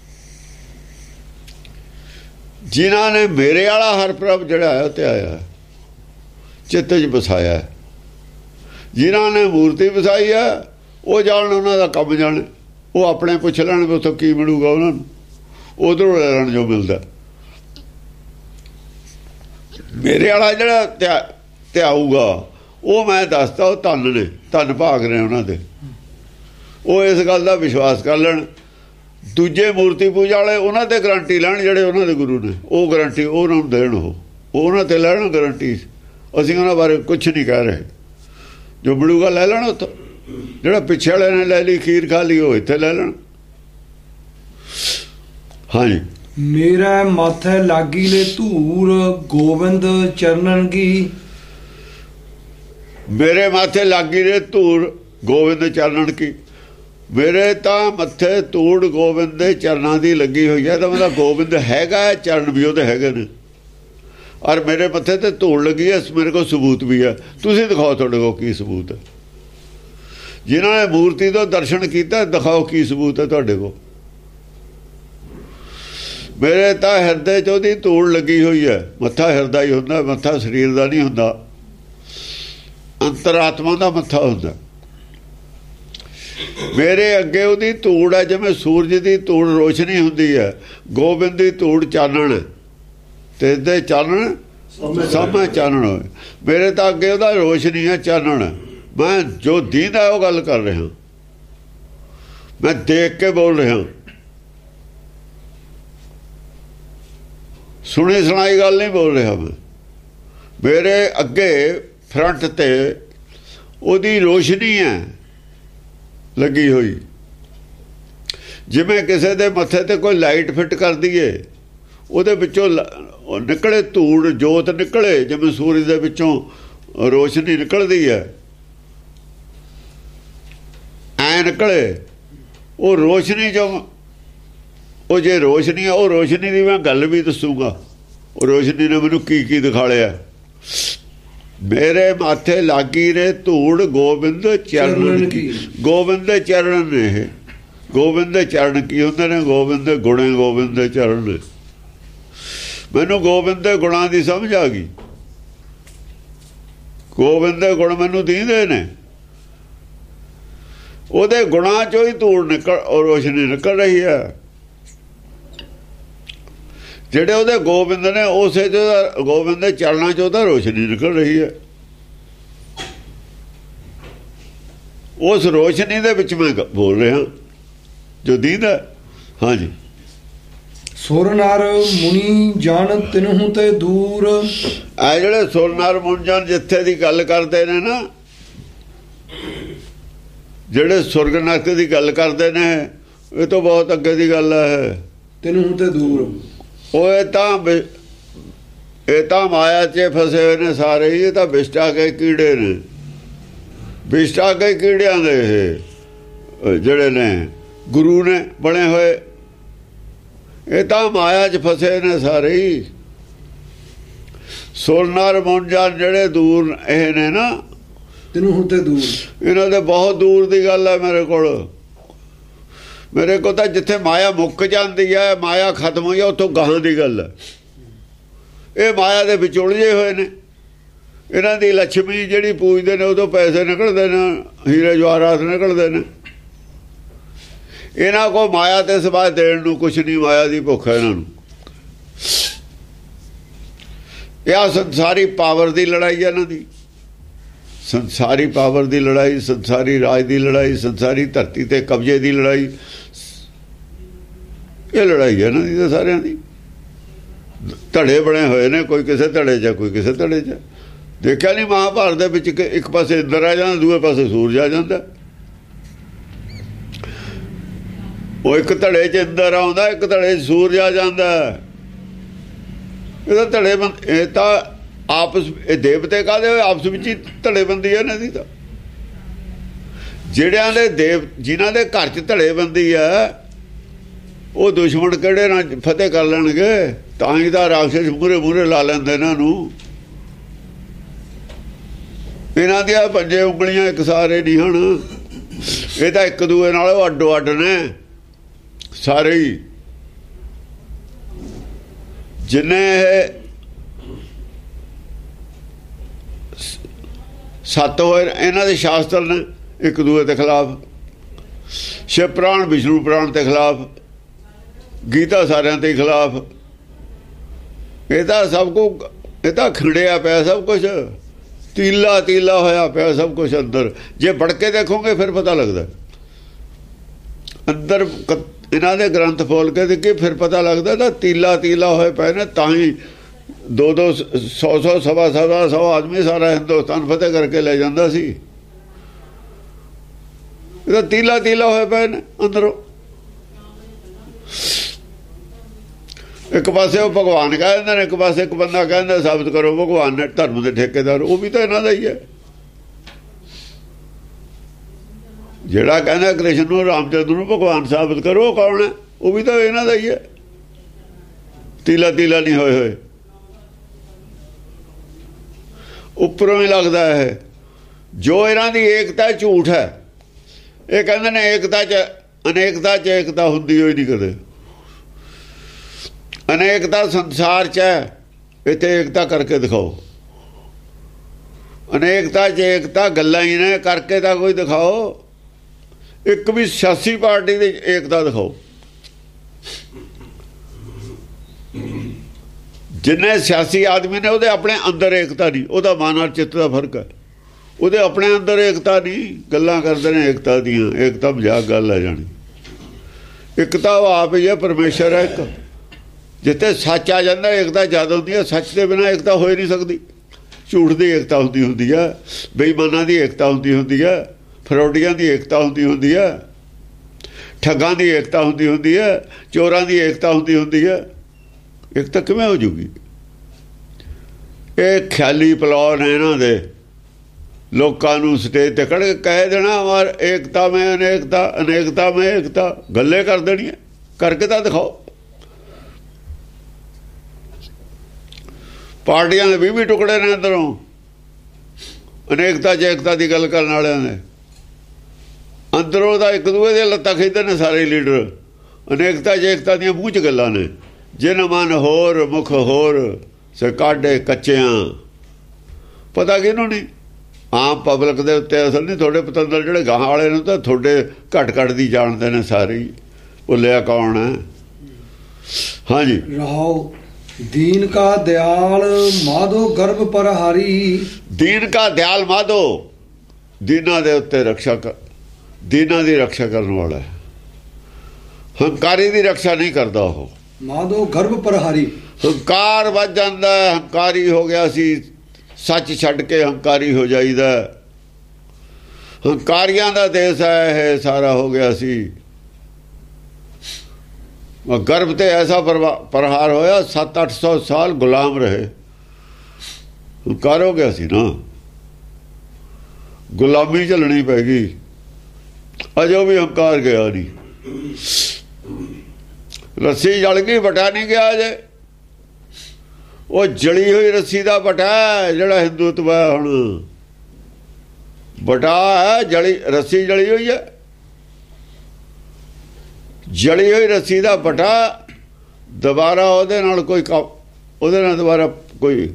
ਜਿਨ੍ਹਾਂ ਨੇ ਮੇਰੇ ਵਾਲਾ ਹਰ ਪ੍ਰਭ ਜਿਹੜਾ ਹੈ ਤੇ ਆਇਆ ਚਿੱਤ 'ਚ ਵਸਾਇਆ। ਜਿਨ੍ਹਾਂ ਨੇ ਮੂਰਤੀ ਵਸਾਈ ਹੈ ਉਹ ਜਾਣ, ਉਹਨਾਂ ਦਾ ਕੰਮ ਜਾਣੇ। ਉਹ ਆਪਣੇ ਪੁੱਛ ਲੈਣ ਵੀ ਉੱਥੋਂ ਕੀ ਮਿਲੂਗਾ ਉਹਨਾਂ ਨੂੰ, ਉਧਰੋਂ ਲੈ ਲੈਣ ਜੋ ਮਿਲਦਾ। ਮੇਰੇ ਵਾਲਾ ਜਿਹੜਾ ਧਿਆ ਧਿਆਊਗਾ ਉਹ ਮੈਂ ਦੱਸਦਾ ਉਹ ਧਨ ਨੇ, ਧਨ ਭਾਗ ਨੇ ਉਹਨਾਂ ਦੇ। ਉਹ ਇਸ ਗੱਲ ਦਾ ਵਿਸ਼ਵਾਸ ਕਰ ਲੈਣ। ਦੂਜੇ ਮੂਰਤੀ ਪੂਜਾ ਵਾਲੇ ਉਹਨਾਂ ਤੇ ਗਰੰਟੀ ਲੈਣ, ਜਿਹੜੇ ਉਹਨਾਂ ਦੇ ਗੁਰੂ ਨੇ, ਉਹ ਗਰੰਟੀ ਉਹਨਾਂ ਨੂੰ ਦੇਣ। ਉਹ ਉਹਨਾਂ ਤੇ ਲੈਣ ਗਰੰਟੀ। ਅਸੀਂ ਉਹਨਾਂ ਬਾਰੇ ਕੁਛ ਨਹੀਂ ਕਹਿ ਰਹੇ। ਜੋ ਮਿਲੂਗਾ ਲੈ ਲੈਣ ਉੱਥੋਂ। ਜਿਹੜਾ ਪਿੱਛੇ ਵਾਲੇ ਨੇ ਲੈ ਲਈ, ਖੀਰ ਖਾ ਲਈ, ਉਹ ਇੱਥੇ ਲੈ ਲੈਣ। ਹਾਂਜੀ। ਮੇਰਾ ਮਾਥੇ ਲਾਗੀ ਲੈ ਧੂਰ ਗੋਬਿੰਦ ਚਰਨਨ ਕੀ। ਮੇਰੇ ਮਾਥੇ ਲਾਗੀ ਰੇ ਧੂਰ ਗੋਬਿੰਦ ਚਰਨਨ ਕੀ, ਮੇਰੇ ਤਾਂ ਮੱਥੇ ਧੂੜ ਗੋਬਿੰਦ ਦੇ ਚਰਨਾਂ ਦੀ ਲੱਗੀ ਹੋਈ ਹੈ। ਤਾਂ ਮਤਲਬ ਗੋਬਿੰਦ ਹੈਗਾ, ਚਰਨ ਵੀ ਉਹਦੇ ਹੈਗੇ ਨੇ, ਔਰ ਮੇਰੇ ਮੱਥੇ ਤੇ ਧੂੜ ਲੱਗੀ ਹੈ। ਮੇਰੇ ਕੋਲ ਸਬੂਤ ਵੀ ਹੈ। ਤੁਸੀਂ ਦਿਖਾਓ ਤੁਹਾਡੇ ਕੋਲ ਕੀ ਸਬੂਤ ਹੈ। ਜਿਨ੍ਹਾਂ ਨੇ ਮੂਰਤੀ ਤੋਂ ਦਰਸ਼ਨ ਕੀਤਾ, ਦਿਖਾਓ ਕੀ ਸਬੂਤ ਹੈ ਤੁਹਾਡੇ ਕੋਲ। ਮੇਰੇ ਤਾਂ ਹਿਰਦੇ 'ਚ ਉਹਦੀ ਧੂੜ ਲੱਗੀ ਹੋਈ ਹੈ। ਮੱਥਾ ਹਿਰਦਾ ਹੀ ਹੁੰਦਾ, ਮੱਥਾ ਸਰੀਰ ਦਾ ਨਹੀਂ ਹੁੰਦਾ, ਅੰਤਰਾਤਮਾ ਦਾ ਮੱਥਾ ਹੁੰਦਾ। ਮੇਰੇ ਅੱਗੇ ਉਹਦੀ ਧੂੜ ਹੈ, ਜਿਵੇਂ ਸੂਰਜ ਦੀ ਧੂੜ ਰੋਸ਼ਨੀ ਹੁੰਦੀ ਹੈ, ਗੋਬਿੰਦ ਦੀ ਧੂੜ ਚਾਨਣ, ਤੇ ਇਹਦੇ ਚਾਨਣ ਸਾਹਮਣੇ ਚਾਨਣ ਹੋਏ। ਮੇਰੇ ਤਾਂ ਅੱਗੇ ਉਹਦਾ ਰੋਸ਼ਨੀ ਹੈ, ਚਾਨਣ। ਮੈਂ ਜੋ ਦੀਦਾ ਉਹ ਗੱਲ ਕਰ ਰਿਹਾ, ਮੈਂ ਦੇਖ ਕੇ ਬੋਲ ਰਿਹਾ, ਸੁਣੀ ਸੁਣਾਈ ਗੱਲ ਨਹੀਂ ਬੋਲ ਰਿਹਾ ਮੈਂ। ਮੇਰੇ ਅੱਗੇ ਫਰੰਟ ਤੇ ਉਹਦੀ ਰੋਸ਼ਨੀ ਹੈ ਲੱਗੀ ਹੋਈ, ਜਿਵੇਂ ਕਿਸੇ ਦੇ ਮੱਥੇ ਤੇ ਕੋਈ ਲਾਈਟ ਫਿੱਟ ਕਰ ਦਈਏ, ਉਹਦੇ ਵਿੱਚੋਂ ਨਿਕਲੇ ਧੂੜ, ਜੋਤ ਨਿਕਲੇ, ਜਿਵੇਂ ਸੂਰਜ ਦੇ ਵਿੱਚੋਂ ਰੋਸ਼ਨੀ ਨਿਕਲਦੀ ਹੈ, ਐ ਨਿਕਲੇ। ਉਹ ਰੋਸ਼ਨੀ ਜੋ, ਉਹ ਜੇ ਰੋਸ਼ਨੀ ਆ, ਉਹ ਰੋਸ਼ਨੀ ਦੀ ਮੈਂ ਗੱਲ ਵੀ ਦੱਸੂਗਾ। ਉਹ ਰੋਸ਼ਨੀ ਨੇ ਮੈਨੂੰ ਕੀ ਕੀ ਦਿਖਾ ਲਿਆ। ਮੇਰੇ ਮਾਥੇ ਲਾਗੀ ਰੇ ਧੂੜ ਗੋਬਿੰਦ ਚਰਨ ਕੀ, ਗੋਬਿੰਦ ਦੇ ਚਰਨ ਨੇ ਇਹ। ਗੋਬਿੰਦ ਦੇ ਚਰਨ ਕੀ ਹੁੰਦੇ ਨੇ? ਗੋਬਿੰਦ ਦੇ ਗੁਣੇ, ਗੋਬਿੰਦ ਦੇ ਚਰਨ ਨੇ। ਮੈਨੂੰ ਗੋਬਿੰਦ ਦੇ ਗੁਣਾਂ ਦੀ ਸਮਝ ਆ ਗਈ। ਗੋਬਿੰਦ ਦੇ ਗੁਣ ਮੈਨੂੰ ਦੀਂਦੇ ਨੇ, ਉਹਦੇ ਗੁਣਾਂ ਚੋਂ ਹੀ ਧੂੜ ਨਿਕਲ, ਰੋਸ਼ਨੀ ਨਿਕਲ ਰਹੀ ਹੈ। ਜਿਹੜੇ ਉਹਦੇ ਗੋਬਿੰਦ ਨੇ, ਉਸੇ ਚ ਗੋਬਿੰਦ ਦੇ ਚਰਨਾਂ ਚੋਂ ਤਾਂ ਰੋਸ਼ਨੀ ਨਿਕਲ ਰਹੀ ਹੈ। ਉਸ ਰੋਸ਼ਨੀ ਦੇ ਵਿੱਚ ਮੈਂ ਬੋਲ ਰਿਹਾ ਜੋ ਦੀਦਾ। ਹਾਂਜੀ, ਸੁਰ ਨਰ ਮੁਨੀ ਜਨ ਤਿਨਹੁ ਤੇ ਦੂਰ। ਆ ਜਿਹੜੇ ਸੁਰ ਨਰ ਮੁਨੀ ਜਨ ਜਿੱਥੇ ਦੀ ਗੱਲ ਕਰਦੇ ਨੇ ਨਾ, ਜਿਹੜੇ ਸੁਰਗ ਨਰਕ ਦੀ ਗੱਲ ਕਰਦੇ ਨੇ, ਇਹ ਤਾਂ ਬਹੁਤ ਅੱਗੇ ਦੀ ਗੱਲ ਹੈ। ਤਿਨਹੁ ਤੇ ਦੂਰ, ਉਹ ਇਹ ਤਾਂ ਇਹ ਤਾਂ ਮਾਇਆ 'ਚ ਫਸੇ ਹੋਏ ਨੇ ਸਾਰੇ ਹੀ। ਇਹ ਤਾਂ ਵਿਸ਼ਟਾ ਕੇ ਕੀੜੇ ਨੇ, ਵਿਸ਼ਟਾ ਕੇ ਕੀੜਿਆਂ ਦੇ ਇਹ ਜਿਹੜੇ ਨੇ ਗੁਰੂ ਨੇ ਬਣੇ ਹੋਏ। ਇਹ ਤਾਂ ਮਾਇਆ 'ਚ ਫਸੇ ਨੇ ਸਾਰੇ ਹੀ। ਸੁਰਨਰ ਮੁੰਜਨ ਜਿਹੜੇ ਦੂਰ ਇਹ ਨੇ ਨਾ, ਤਿਨਹੁ ਤੇ ਦੂਰ, ਇਹਨਾਂ ਦੇ ਬਹੁਤ ਦੂਰ ਦੀ ਗੱਲ ਹੈ ਮੇਰੇ ਕੋਲ। ਮੇਰੇ ਕੋਲ ਤਾਂ ਜਿੱਥੇ ਮਾਇਆ ਮੁੱਕ ਜਾਂਦੀ ਹੈ, ਮਾਇਆ ਖਤਮ ਹੋਈ ਹੈ, ਉੱਥੋਂ ਗਾਹਾਂ ਦੀ ਗੱਲ ਹੈ। ਇਹ ਮਾਇਆ ਦੇ ਵਿੱਚ ਉਲਝੇ ਹੋਏ ਨੇ। ਇਹਨਾਂ ਦੀ ਲక్ష్ਮੀ ਜਿਹੜੀ ਪੂਜਦੇ ਨੇ, ਉਦੋਂ ਪੈਸੇ ਨਿਕਲਦੇ ਨੇ, ਹੀਰੇ ਜਵਾਹਰਾਤ ਨਿਕਲਦੇ ਨੇ। ਇਹਨਾਂ ਕੋਲ ਮਾਇਆ ਤੇ ਸਿਵਾ ਦੇਣ ਨੂੰ ਕੁਛ ਨਹੀਂ। ਮਾਇਆ ਦੀ ਭੁੱਖ ਹੈ ਇਹਨਾਂ ਨੂੰ। ਇਹ ਸੰਸਾਰੀ ਪਾਵਰ ਦੀ ਲੜਾਈ ਹੈ ਇਹਨਾਂ ਦੀ, ਸੰਸਾਰੀ ਪਾਵਰ ਦੀ ਲੜਾਈ, ਸੰਸਾਰੀ ਰਾਜ ਦੀ ਲੜਾਈ, ਸੰਸਾਰੀ ਧਰਤੀ ਤੇ ਕਬਜ਼ੇ ਦੀ ਲੜਾਈ। ਇਹ ਲੜਾਈ ਹੈ ਇਹਨਾਂ ਦੀ ਤਾਂ ਸਾਰਿਆਂ ਦੀ। ਧੜੇ ਬਣੇ ਹੋਏ ਨੇ, ਕੋਈ ਕਿਸੇ ਧੜੇ 'ਚ, ਕੋਈ ਕਿਸੇ ਧੜੇ 'ਚ। ਦੇਖਿਆ ਨਹੀਂ ਮਹਾਭਾਰਤ ਦੇ ਵਿੱਚ ਇੱਕ ਪਾਸੇ ਇੰਦਰ ਆ ਜਾਂਦਾ, ਦੂਏ ਪਾਸੇ ਸੂਰਜ ਆ ਜਾਂਦਾ। ਉਹ ਇੱਕ ਧੜੇ 'ਚ ਇੰਦਰ ਆਉਂਦਾ, ਇੱਕ ਧੜੇ 'ਚ ਸੂਰਜ ਆ ਜਾਂਦਾ। ਇਹਦਾ ਧੜੇ ਬੰਦ, ਇਹ ਤਾਂ ਆਪਸ, ਇਹ ਦੇਵਤੇ ਕਾਹਦੇ ਹੋਏ ਆਪਸ ਵਿੱਚ ਹੀ ਧੜੇਬੰਦੀ ਹੈ ਇਹਨਾਂ ਦੀ। ਤਾਂ ਜਿਹੜਿਆਂ ਦੇ ਦੇਵ, ਜਿਨ੍ਹਾਂ ਦੇ ਘਰ 'ਚ ਧੜੇਬੰਦੀ ਹੈ, ਉਹ ਦੁਸ਼ਮਣ ਕਿਹੜੇ ਨਾਲ ਫਤਿਹ ਕਰ ਲੈਣਗੇ? ਤਾਂ ਹੀ ਤਾਂ ਰਾਖਸ਼ ਮੂਹਰੇ ਮੂਹਰੇ ਲਾ ਲੈਂਦੇ ਇਹਨਾਂ ਨੂੰ। ਇਹਨਾਂ ਦੀਆਂ ਪੰਜੇ ਉਂਗਲੀਆਂ ਇੱਕ ਸਾਰੇ ਨਹੀਂ ਹਨ। ਇਹ ਤਾਂ ਇੱਕ ਦੂਏ ਨਾਲ ਅੱਡੋ ਅੱਡ ਨੇ ਸਾਰੇ ਹੀ। ਜਿੰਨੇ ਇਹ ਸੱਤ ਹੋਏ ਇਹਨਾਂ ਦੇ ਸ਼ਾਸਤਰ ਨੇ ਇੱਕ ਦੂਏ ਦੇ ਖਿਲਾਫ। ਸ਼ਿਵ ਪੁਰਾਣ, ਵਿਸ਼ਨੂੰ ਪੁਰਾਣ ਦੇ ਖਿਲਾਫ, ਗੀਤਾ ਸਾਰਿਆਂ ਦੇ ਖਿਲਾਫ। ਇਹ ਤਾਂ ਸਭ ਕੁਝ, ਇਹ ਤਾਂ ਖਿੰਡਿਆ ਪਿਆ ਸਭ ਕੁਝ, ਤੀਲਾ ਤੀਲਾ ਹੋਇਆ ਪਿਆ ਸਭ ਕੁਝ ਅੰਦਰ। ਜੇ ਵੜ ਕੇ ਦੇਖੋਗੇ ਫਿਰ ਪਤਾ ਲੱਗਦਾ ਅੰਦਰ। ਇਹਨਾਂ ਦੇ ਗ੍ਰੰਥ ਫੋਲ ਕੇ ਦੇਖੇ ਫਿਰ ਪਤਾ ਲੱਗਦਾ ਤਾਂ ਤੀਲਾ ਤੀਲਾ ਹੋਏ ਪਏ ਨੇ। ਤਾਂ ਹੀ ਦੋ ਦੋ ਸੌ ਸੌ ਸਵਾ ਸਵਾ ਸੌ ਆਦਮੀ ਸਾਰਾ ਹਿੰਦੁਸਤਾਨ ਫਤਿਹ ਕਰਕੇ ਲੈ ਜਾਂਦਾ ਸੀ। ਇਹਦਾ ਤੀਲਾ ਤੀਲਾ ਹੋਏ ਪਏ ਨੇ ਅੰਦਰੋਂ। ਇੱਕ ਪਾਸੇ ਉਹ ਭਗਵਾਨ ਕਹਿੰਦੇ ਨੇ, ਇੱਕ ਪਾਸੇ ਇੱਕ ਬੰਦਾ ਕਹਿੰਦਾ ਸਾਬਤ ਕਰੋ ਭਗਵਾਨ ਨੇ ਧਰਮ ਦੇ ਠੇਕੇਦਾਰ। ਉਹ ਵੀ ਤਾਂ ਇਹਨਾਂ ਦਾ ਹੀ ਹੈ। ਜਿਹੜਾ ਕਹਿੰਦਾ ਕ੍ਰਿਸ਼ਨ ਨੂੰ ਰਾਮਚੰਦਰ ਨੂੰ ਭਗਵਾਨ ਸਾਬਤ ਕਰੋ, ਕੌਣ ਹੈ? ਉਹ ਵੀ ਤਾਂ ਇਹਨਾਂ ਦਾ ਹੀ ਹੈ, ਤੀਲਾ ਤੀਲਾ ਨਹੀਂ ਹੋਏ ਹੋਏ, ਉੱਪਰੋਂ ਹੀ ਲੱਗਦਾ ਹੈ। ਜੋ ਇਹਨਾਂ ਦੀ ਏਕਤਾ ਝੂਠ ਹੈ। ਇਹ ਕਹਿੰਦੇ ਨੇ ਏਕਤਾ 'ਚ ਅਨੇਕਤਾ 'ਚ ਏਕਤਾ ਹੁੰਦੀ ਹੋਈ ਨਹੀਂ ਕਦੇ। ਅਨੇਕਤਾ ਸੰਸਾਰ 'ਚ ਹੈ, ਇੱਥੇ ਏਕਤਾ ਕਰਕੇ ਦਿਖਾਓ। ਅਨੇਕਤਾ 'ਚ ਏਕਤਾ ਗੱਲਾਂ ਹੀ ਨੇ, ਕਰਕੇ ਤਾਂ ਕੋਈ ਦਿਖਾਓ। ਇੱਕ ਵੀ ਸਿਆਸੀ ਪਾਰਟੀ ਦੀ ਏਕਤਾ ਦਿਖਾਓ। ਜਿੰਨੇ ਸਿਆਸੀ ਆਦਮੀ ਨੇ ਉਹਦੇ ਆਪਣੇ ਅੰਦਰ ਏਕਤਾ ਨਹੀਂ, ਉਹਦਾ ਮਨ ਔਰ ਚਿੱਤ ਦਾ ਫਰਕ ਹੈ। ਉਹਦੇ ਆਪਣੇ ਅੰਦਰ ਏਕਤਾ ਨਹੀਂ, ਗੱਲਾਂ ਕਰਦੇ ਨੇ ਏਕਤਾ ਦੀਆਂ। ਏਕਤਾ ਮਜ਼ਾਕ ਗੱਲ ਹੈ ਜਾਣੀ। ਇੱਕ ਤਾਂ ਉਹ ਆਪ ਹੀ ਹੈ, ਪਰਮੇਸ਼ਰ ਹੈ ਇੱਕ। ਜਿੱਥੇ ਸੱਚ ਆ ਜਾਂਦਾ ਏਕਤਾ ਜ਼ਿਆਦਾ ਹੁੰਦੀ ਹੈ। ਸੱਚ ਦੇ ਬਿਨਾਂ ਏਕਤਾ ਹੋ ਹੀ ਨਹੀਂ ਸਕਦੀ। ਝੂਠ ਦੀ ਏਕਤਾ ਹੁੰਦੀ ਹੁੰਦੀ ਹੈ, ਬੇਈਮਾਨਾਂ ਦੀ ਏਕਤਾ ਹੁੰਦੀ ਹੁੰਦੀ ਹੈ, ਫਰੌਡੀਆਂ ਦੀ ਏਕਤਾ ਹੁੰਦੀ ਹੁੰਦੀ ਹੈ, ਠੱਗਾਂ ਦੀ ਏਕਤਾ ਹੁੰਦੀ ਹੁੰਦੀ ਹੈ, ਚੋਰਾਂ ਦੀ ਏਕਤਾ ਹੁੰਦੀ ਹੁੰਦੀ ਹੈ। ਏਕਤਾ ਕਿਵੇਂ ਹੋ ਜੂਗੀ? ਇਹ ਖਿਆਲੀ ਪਲਾਨ ਨੇ ਇਹਨਾਂ ਦੇ। ਲੋਕਾਂ ਨੂੰ ਸਟੇਜ ਤੇ ਖੜ੍ਹ ਕੇ ਕਹਿ ਦੇਣਾ ਹਮਾਰ ਏਕਤਾ ਮੈਂ ਅਨੇਕਤਾ, ਅਨੇਕਤਾ ਮੈਂ ਏਕਤਾ। ਗੱਲੇ ਕਰ ਦੇਣੀ, ਕਰਕੇ ਤਾਂ ਦਿਖਾਓ। ਪਾਰਟੀਆਂ ਦੇ ਵੀਹ ਵੀਹ ਟੁਕੜੇ ਨੇ ਅੰਦਰੋਂ, ਅਨੇਕਤਾ 'ਚ ਏਕਤਾ ਦੀ ਗੱਲ ਕਰਨ ਵਾਲਿਆਂ ਨੇ। ਅੰਦਰੋਂ ਦਾ ਇੱਕ ਦੂਏ ਦੀਆਂ ਲੱਤਾਂ ਖਿੱਚਦੇ ਨੇ ਸਾਰੇ ਲੀਡਰ। ਅਨੇਕਤਾ 'ਚ ਏਕਤਾ ਦੀਆਂ ਮੂੰਹ 'ਚ ਗੱਲਾਂ ਨੇ। ਜਿਨ ਮਨ ਹੋਰ ਮੁਖ ਹੋਰ ਸੇ ਕਾਢੇ ਕੱਚਿਆਂ। ਪਤਾ ਕਿਹਨੂੰ ਨਹੀਂ? ਆਮ ਪਬਲਿਕ ਦੇ ਉੱਤੇ ਅਸਲ ਨਹੀਂ। ਤੁਹਾਡੇ ਪਤੰਦਰ ਜਿਹੜੇ ਗਾਹਾਂ ਵਾਲੇ ਨੂੰ ਤਾਂ ਤੁਹਾਡੇ ਘੱਟ ਘੱਟ ਦੀ ਜਾਣਦੇ ਨੇ ਸਾਰੇ ਹੀ। ਉਹ ਲਿਆ ਕੌਣ ਹੈ? ਹਾਂਜੀ ਰਹਾਓ ਦੀਨ ਕਾ ਦਿਆਲ ਮਾਧੋ ਗਰਭ ਪਰ ਹਾਰੀ। ਦੀਨ ਕਾ ਦਿਆਲ ਮਾਧੋ, ਦੀਨਾਂ ਦੇ ਉੱਤੇ ਰਕਸ਼ਾ ਕਰ, ਦੀਨਾਂ ਦੀ ਰਕਸ਼ਾ ਕਰਨ ਵਾਲਾ ਹੈ। ਹੰਕਾਰੀ ਦੀ ਰਕਸ਼ਾ ਨਹੀਂ ਕਰਦਾ ਉਹ। ਮਾਧੋ ਗਰਭ ਪਰ ਹਾਰੀ। ਹੰਕਾਰ ਵੱਜ ਜਾਂਦਾ, ਹੰਕਾਰੀ ਹੋ ਗਿਆ ਸੀ। ਸੱਚ ਛੱਡ ਕੇ ਹੰਕਾਰੀ ਹੋ ਜਾਈਦਾ। ਹੰਕਾਰੀਆਂ ਦਾ ਦੇਸ਼ ਹੈ ਇਹ ਸਾਰਾ ਹੋ ਗਿਆ ਸੀ। ਗਰਭ ਤੇ ਐਸਾ ਪ੍ਰਹਾਰ ਹੋਇਆ, ਸੱਤ ਅੱਠ ਸੌ ਸਾਲ ਗੁਲਾਮ ਰਹੇ। ਹੰਕਾਰ ਹੋ ਗਿਆ ਸੀ ਨਾ, ਗੁਲਾਮੀ ਝੱਲਣੀ ਪੈ ਗਈ। ਅਜੋ ਵੀ ਹੰਕਾਰ ਗਿਆ ਨਹੀਂ। ਰੱਸੀ ਜਲ ਗਈ, ਵਟਾ ਨਹੀਂ ਗਿਆ ਅਜੇ। ਉਹ ਜਲੀ ਹੋਈ ਰੱਸੀ ਦਾ ਵਟਾ ਜਿਹੜਾ ਹਿੰਦੂਤਵ ਹੈ ਹੁਣ। ਵਟਾ ਹੈ ਜਲੀ ਰੱਸੀ, ਜਲੀ ਹੋਈ ਹੈ। ਜਲੀ ਹੋਈ ਰੱਸੀ ਦਾ ਵਟਾ ਦੁਬਾਰਾ ਉਹਦੇ ਨਾਲ ਕੋਈ ਉਹਦੇ ਨਾਲ ਦੁਬਾਰਾ ਕੋਈ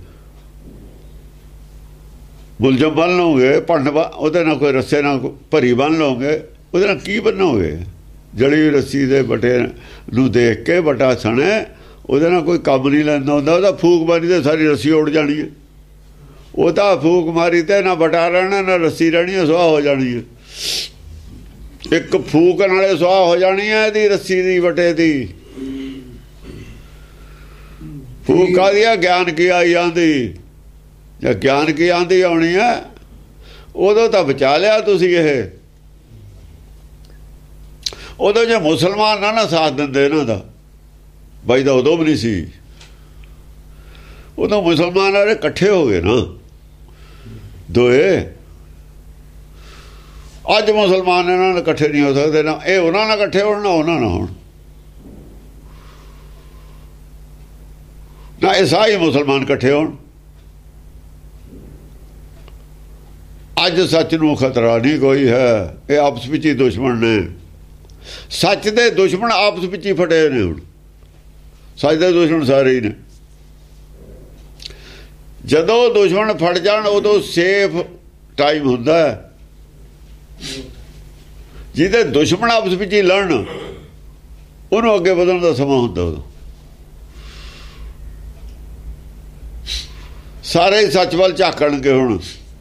ਮੁਲਜ਼ਮ ਬੰਨ ਲਓਗੇ, ਭੰਡ ਉਹਦੇ ਨਾਲ ਕੋਈ ਰੱਸੇ ਨਾਲ ਭਰੀ ਬੰਨ ਲਓਗੇ, ਉਹਦੇ ਨਾਲ ਕੀ ਬੰਨੋਗੇ? ਜਲੀ ਹੋਈ ਰੱਸੀ ਦੇ ਵਟੇ ਨੂੰ ਦੇਖ ਕੇ ਵਟਾ ਸਣੇ, ਉਹਦੇ ਨਾਲ ਕੋਈ ਕੰਮ ਨਹੀਂ ਲੈਂਦਾ ਹੁੰਦਾ। ਉਹਦਾ ਫੂਕ ਮਾਰੀ ਤੇ ਸਾਰੀ ਰੱਸੀ ਉੱਡ ਜਾਣੀ ਹੈ। ਉਹ ਤਾਂ ਫੂਕ ਮਾਰੀ ਤੇ ਨਾ ਵਟਾ ਰਹਿਣਾ ਨਾ ਰੱਸੀ ਰਹਿਣੀ ਹੈ, ਸੁਆਹ ਹੋ ਜਾਣੀ ਹੈ। ਇੱਕ ਫੂਕ ਨਾਲੇ ਸੁਆਹ ਹੋ ਜਾਣੀ ਹੈ ਇਹਦੀ ਰੱਸੀ ਦੀ, ਵਟੇ ਦੀ। ਫੂਕ ਆਦੀ ਆ ਗਿਆਨ ਕੀ ਆਈ ਆਂਦੀ, ਜਾਂ ਗਿਆਨ ਕੀ ਆਂਦੀ ਆਉਣੀ ਹੈ, ਉਦੋਂ ਤਾਂ ਬਚਾ ਲਿਆ ਤੁਸੀਂ। ਇਹ ਉਦੋਂ ਜੇ ਮੁਸਲਮਾਨ ਨਾ ਨਾ ਸਾਥ ਦਿੰਦੇ ਇਹਨਾਂ ਦਾ, ਬਾਈ ਦਾ ਉਦੋਂ ਵੀ ਨਹੀਂ ਸੀ। ਉਦੋਂ ਮੁਸਲਮਾਨ ਆਰੇ ਇਕੱਠੇ ਹੋ ਗਏ ਨਾ ਦੋਏ। ਅੱਜ ਮੁਸਲਮਾਨ ਇਹਨਾਂ ਨਾਲ ਇਕੱਠੇ ਨਹੀਂ ਹੋ ਸਕਦੇ, ਨਾ ਇਹ ਉਹਨਾਂ ਨਾਲ ਇਕੱਠੇ ਹੋਣ ਨਾ ਉਹਨਾਂ ਨਾਲ ਹੋਣ। ਨਾ ਈਸਾਈ ਮੁਸਲਮਾਨ ਇਕੱਠੇ ਹੋਣ। ਅੱਜ ਸੱਚ ਨੂੰ ਖਤਰਾ ਨਹੀਂ ਕੋਈ ਹੈ। ਇਹ ਆਪਸ ਵਿੱਚ ਹੀ ਦੁਸ਼ਮਣ ਨੇ। ਸੱਚ ਦੇ ਦੁਸ਼ਮਣ ਆਪਸ ਵਿੱਚ ਹੀ ਫਟੇ ਨੇ। ਹੁਣ ਸੱਚ ਦੇ ਦੁਸ਼ਮਣ ਸਾਰੇ ਹੀ ਨੇ। ਜਦੋਂ ਦੁਸ਼ਮਣ ਫਟ ਜਾਣ ਉਦੋਂ ਸੇਫ ਟਾਈਮ ਹੁੰਦਾ ਹੈ। ਜਿਹਦੇ ਦੁਸ਼ਮਣ ਆਪਸ ਵਿੱਚ ਹੀ ਲੜਨ, ਉਹਨੂੰ ਅੱਗੇ ਵਧਣ ਦਾ ਸਮਾਂ ਹੁੰਦਾ। ਉਦੋਂ ਸਾਰੇ ਸੱਚ ਵੱਲ ਝਾਕਣਗੇ। ਹੁਣ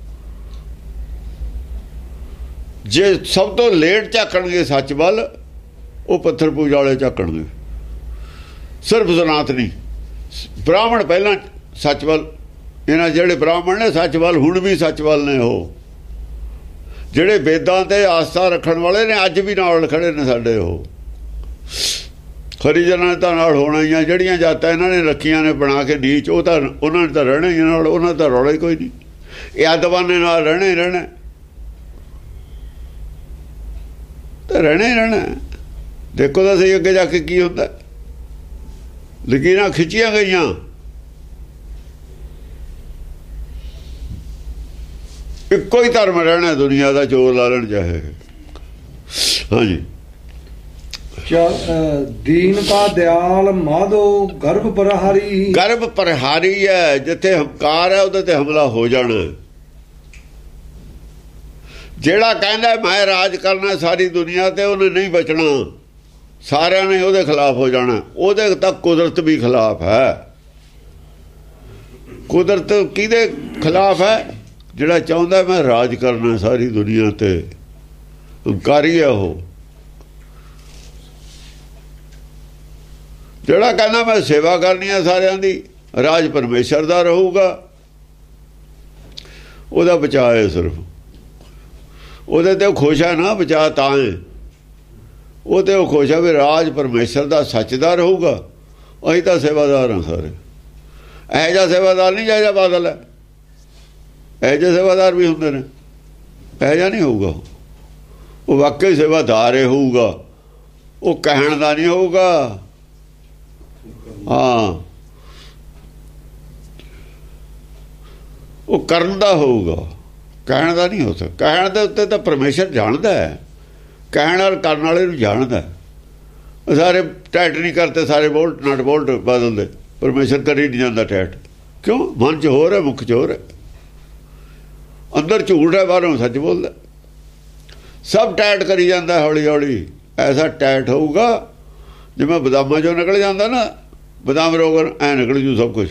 ਜੇ ਸਭ ਤੋਂ ਲੇਟ ਝਾਕਣਗੇ ਸੱਚ ਵੱਲ, ਉਹ ਪੱਥਰ ਪੂਜਾ ਵਾਲੇ ਝਾਕਣਗੇ। ਸਿਰਫ ਸਨਾਤਨੀ ਬ੍ਰਾਹਮਣ ਪਹਿਲਾਂ ਸੱਚ ਵੱਲ, ਇਹਨਾਂ ਜਿਹੜੇ ਬ੍ਰਾਹਮਣ ਨੇ ਸੱਚ ਵੱਲ ਹੁਣ ਵੀ ਸੱਚ ਵੱਲ ਨੇ। ਉਹ ਜਿਹੜੇ ਵੇਦਾਂ ਤੇ ਆਸਥਾ ਰੱਖਣ ਵਾਲੇ ਨੇ ਅੱਜ ਵੀ ਨਾਲ ਖੜੇ ਨੇ ਸਾਡੇ। ਉਹ ਹਰੀਜਨਾਂ ਤਾਂ ਨਾਲ ਹੋਣਾ ਹੀ ਆ। ਜਿਹੜੀਆਂ ਜਾਤਾਂ ਇਹਨਾਂ ਨੇ ਰੱਖੀਆਂ ਨੇ ਬਣਾ ਕੇ ਨੀਚ, ਉਹ ਤਾਂ ਉਹਨਾਂ ਨੇ ਤਾਂ ਰਹਿਣਾ ਹੀ ਨਾਲ। ਉਹਨਾਂ ਦਾ ਰੌਲਾ ਹੀ ਕੋਈ ਨਹੀਂ। ਇਹ ਅਦਵਾਨੇ ਨਾਲ ਰਹਿਣਾ ਹੀ ਰਹਿਣਾ। ਤਾਂ ਰਹਿਣਾ ਹੀ ਰਹਿਣਾ। ਦੇਖੋ ਤਾਂ ਸਹੀ ਅੱਗੇ ਜਾ ਕੇ ਕੀ ਹੁੰਦਾ। ਲਕੀਰਾਂ ਖਿੱਚੀਆਂ ਗਈਆਂ, ਇੱਕੋ ਹੀ ਧਰਮ ਰਹਿਣਾ ਦੁਨੀਆ ਦਾ, ਚੋਰ ਲਾ ਲੈਣ ਚਾਹੇ। ਹਾਂਜੀ। ਦੀਨ ਕਾ ਦਿਆਲ ਮਾਧੋ ਗਰਭ ਪ੍ਰਹਾਰੀ। ਗਰਭ ਪ੍ਰਹਾਰੀ ਹੈ, ਜਿੱਥੇ ਹੰਕਾਰ ਹੈ ਉਹਦੇ ਤੇ ਹਮਲਾ ਹੋ ਜਾਣਾ। ਜਿਹੜਾ ਕਹਿੰਦਾ ਮੈਂ ਰਾਜ ਕਰਨਾ ਸਾਰੀ ਦੁਨੀਆ ਤੇ, ਉਹਨੇ ਨਹੀਂ ਬਚਣਾ, ਸਾਰਿਆਂ ਨੇ ਉਹਦੇ ਖਿਲਾਫ ਹੋ ਜਾਣਾ। ਉਹਦੇ ਤਾਂ ਕੁਦਰਤ ਵੀ ਖਿਲਾਫ ਹੈ। ਕੁਦਰਤ ਕਿਹਦੇ ਖਿਲਾਫ ਹੈ? ਜਿਹੜਾ ਚਾਹੁੰਦਾ ਮੈਂ ਰਾਜ ਕਰਨਾ ਸਾਰੀ ਦੁਨੀਆ ਤੇ, ਹੰਕਾਰੀ ਹੈ ਉਹ। ਜਿਹੜਾ ਕਹਿੰਦਾ ਮੈਂ ਸੇਵਾ ਕਰਨੀ ਹੈ ਸਾਰਿਆਂ ਦੀ, ਰਾਜ ਪਰਮੇਸ਼ਰ ਦਾ ਰਹੂਗਾ, ਉਹਦਾ ਬਚਾਅ ਹੈ ਸਿਰਫ। ਉਹਦੇ ਤੇ ਉਹ ਖੁਸ਼ ਹੈ ਨਾ, ਬਚਾਅ ਤਾਂ ਹੈ। ਉਹ ਤੇ ਉਹ ਖੁਸ਼ ਹੈ ਵੀ ਰਾਜ ਪਰਮੇਸ਼ਰ ਦਾ ਸੱਚ ਦਾ ਰਹੂਗਾ। ਅਸੀਂ ਤਾਂ ਸੇਵਾਦਾਰ ਹਾਂ ਸਾਰੇ। ਇਹੋ ਜਿਹਾ ਸੇਵਾਦਾਰ ਨਹੀਂ ਜਿਹੋ ਜਿਹਾ ਬਾਦਲ ਹੈ। ਇਹੋ ਜਿਹੇ ਸੇਵਾਦਾਰ ਵੀ ਹੁੰਦੇ ਨੇ, ਇਹੋ ਜਿਹਾ ਨਹੀਂ ਹੋਊਗਾ। ਉਹ ਵਾਕਈ ਸੇਵਾਦਾਰ ਹੀ ਹੋਊਗਾ, ਉਹ ਕਹਿਣ ਦਾ ਨਹੀਂ ਹੋਊਗਾ। ਹਾਂ, ਉਹ ਕਰਨ ਦਾ ਹੋਊਗਾ, ਕਹਿਣ ਦਾ ਨਹੀਂ ਹੋ ਸਕਦਾ। ਕਹਿਣ ਦੇ ਉੱਤੇ ਤਾਂ ਪਰਮੇਸ਼ਰ ਜਾਣਦਾ ਹੈ, ਕਹਿਣ ਵਾਲੇ ਕਰਨ ਵਾਲੇ ਨੂੰ ਜਾਣਦਾ। ਸਾਰੇ ਟੈਟ ਨਹੀਂ ਕਰਤੇ, ਸਾਰੇ ਬੋਲਟ ਨਟ ਬੋਲਟ ਬਦਲਦੇ, ਪਰਮੇਸ਼ਰ ਕਰੀ ਨਹੀਂ ਜਾਂਦਾ ਟੈਟ। ਕਿਉਂ? ਮਨ 'ਚ ਹੋਰ ਹੈ, ਮੁੱਖ 'ਚ ਹੋਰ ਹੈ। ਅੰਦਰ ਝੂਠ ਹੈ, ਬਾਹਰੋਂ ਸੱਚ ਬੋਲਦਾ। ਸਭ ਟੈਟ ਕਰੀ ਜਾਂਦਾ ਹੌਲੀ ਹੌਲੀ। ਐਸਾ ਟੈਟ ਹੋਊਗਾ ਜਿਵੇਂ ਬਦਾਮਾਂ 'ਚੋਂ ਨਿਕਲ ਜਾਂਦਾ ਨਾ, ਬਦਾਮ ਰੋਗਨ ਐ ਨਿਕਲ ਜੂ ਸਭ ਕੁਛ।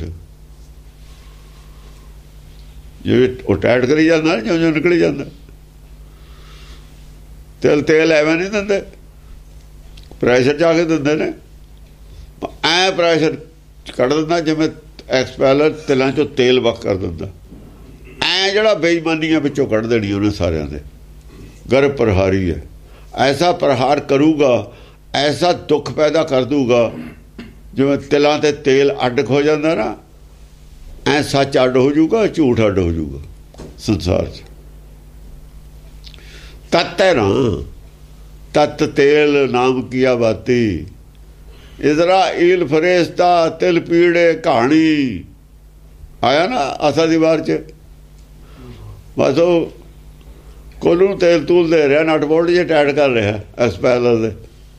ਜਿਵੇਂ ਉਹ ਟੈਟ ਕਰੀ ਜਾਂਦਾ, ਜਿਉਂ ਜਿਉਂ ਨਿਕਲੀ ਜਾਂਦਾ। ਤੇਲ ਤੇਲ ਐਵੇਂ ਨਹੀਂ ਦਿੰਦੇ, ਪ੍ਰੈਸ਼ਰ ਜਾ ਕੇ ਦਿੰਦੇ ਨੇ। ਐ ਪ੍ਰੈਸ਼ਰ ਕੱਢ ਦਿੰਦਾ ਜਿਵੇਂ ਐਕਸਪੈਲਰ ਤਿਲਾਂ 'ਚੋਂ ਤੇਲ ਵੱਖ ਕਰ ਦਿੰਦਾ। ਐ ਜਿਹੜਾ ਬੇਈਮਾਨੀਆਂ ਵਿੱਚੋਂ ਕੱਢ ਦੇਣੀ ਉਹਨੇ ਸਾਰਿਆਂ ਦੇ। ਗਰਭ ਪ੍ਰਹਾਰੀ ਹੈ, ਐਸਾ ਪ੍ਰਹਾਰ ਕਰੂਗਾ, ਐਸਾ ਦੁੱਖ ਪੈਦਾ ਕਰ ਦੂਗਾ ਜਿਵੇਂ ਤਿਲਾਂ ਤੇ ਤੇਲ ਅੱਡ ਹੋ ਜਾਂਦਾ ਨਾ, ਐ ਸੱਚ ਅੱਡ ਹੋ ਜਾਊਗਾ, ਝੂਠ ਅੱਡ ਹੋ ਜਾਊਗਾ ਸੰਸਾਰ 'ਚ। ਤਤ ਹੈ ਨਾ, ਤਤ ਤੇਲ ਨਾਮ ਕੀਆ ਬਾਤੀ, ਇਜ਼ਰਾਈਲ ਫਰਿਸ਼ਤਾ ਤਿਲ ਪੀੜੇ ਕਹਾਣੀ। ਆਇਆ ਨਾ ਆਸਾ ਦੀ ਵਾਰ 'ਚ। ਬਸ ਉਹ ਕੋਲੋਂ ਤੇਲ ਤੂਲ ਦੇ ਰਿਹਾ, ਨਟ ਬੋਲਟ ਜੇ ਟੈਟ ਕਰ ਰਿਹਾ ਐਸਪੈਲਰ ਦੇ।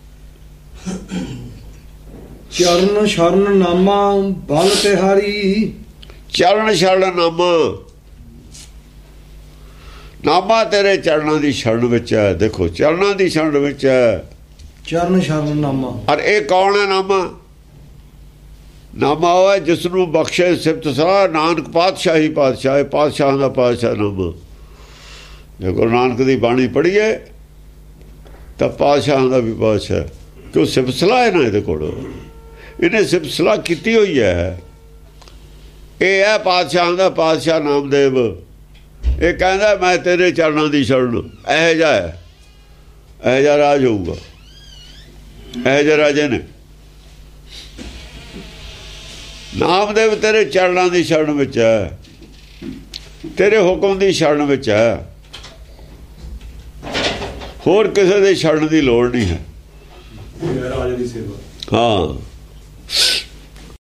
ਚਰਨ ਸ਼ਰਨ ਨਾਮਾ ਬਲ ਤਿਹਾਰੀ। ਚਰਨ ਸ਼ਰਨ ਨਾਮਾ, ਨਾਮਾ ਤੇਰੇ ਚਰਨਾਂ ਦੀ ਸ਼ਰਨ ਵਿੱਚ ਹੈ। ਦੇਖੋ ਚਰਨਾਂ ਦੀ ਸ਼ਰਨ ਵਿੱਚ ਹੈ, ਚਰਨ ਸ਼ਰਨ ਨਾਮਾ। ਔਰ ਇਹ ਕੌਣ ਹੈ ਨਾਮਾ? ਨਾਮਾ ਉਹ ਹੈ ਜਿਸ ਨੂੰ ਬਖਸ਼ੇ ਸਿਫਤ ਸਲਾਹ ਨਾਨਕ ਪਾਤਸ਼ਾਹੀ ਪਾਤਸ਼ਾਹ, ਪਾਤਸ਼ਾਹਾਂ ਦਾ ਪਾਤਸ਼ਾਹ ਨਾਮਾ। ਜੇ ਗੁਰੂ ਨਾਨਕ ਦੀ ਬਾਣੀ ਪੜ੍ਹੀਏ ਤਾਂ ਪਾਤਸ਼ਾਹਾਂ ਦਾ ਵੀ ਪਾਤਸ਼ਾਹ, ਕਿਉਂ ਸਿਫਤ ਸਲਾਹ ਹੈ ਨਾ ਇਹਦੇ ਕੋਲ। ਇਹਨੇ ਸਿਫਤ ਸਲਾਹ ਕੀਤੀ ਹੋਈ ਹੈ। ਇਹ ਹੈ ਪਾਤਸ਼ਾਹਾਂ ਦਾ ਪਾਤਸ਼ਾਹ ਨਾਮਦੇਵ। ਇਹ ਕਹਿੰਦਾ ਮੈਂ ਤੇਰੇ ਚਰਨਾਂ ਦੀ ਸ਼ਰਨ। ਇਹੋ ਜਿਹਾ ਹੈ, ਇਹੋ ਜਿਹਾ ਰਾਜ ਹੋਊਗਾ। ਇਹੋ ਜਿਹੇ ਰਾਜੇ ਨੇ। ਨਾਮਦੇਵ ਤੇਰੇ ਚਰਨਾਂ ਦੀ ਸ਼ਰਨ ਵਿੱਚ ਹੈ, ਤੇਰੇ ਹੁਕਮ ਦੀ ਸ਼ਰਨ ਵਿੱਚ ਹੈ। ਹੋਰ ਕਿਸੇ ਦੇ ਸ਼ਰਨ ਦੀ ਲੋੜ ਨਹੀਂ ਹੈ। ਰਾਜ ਦੀ ਸੇਵਾ। ਹਾਂ।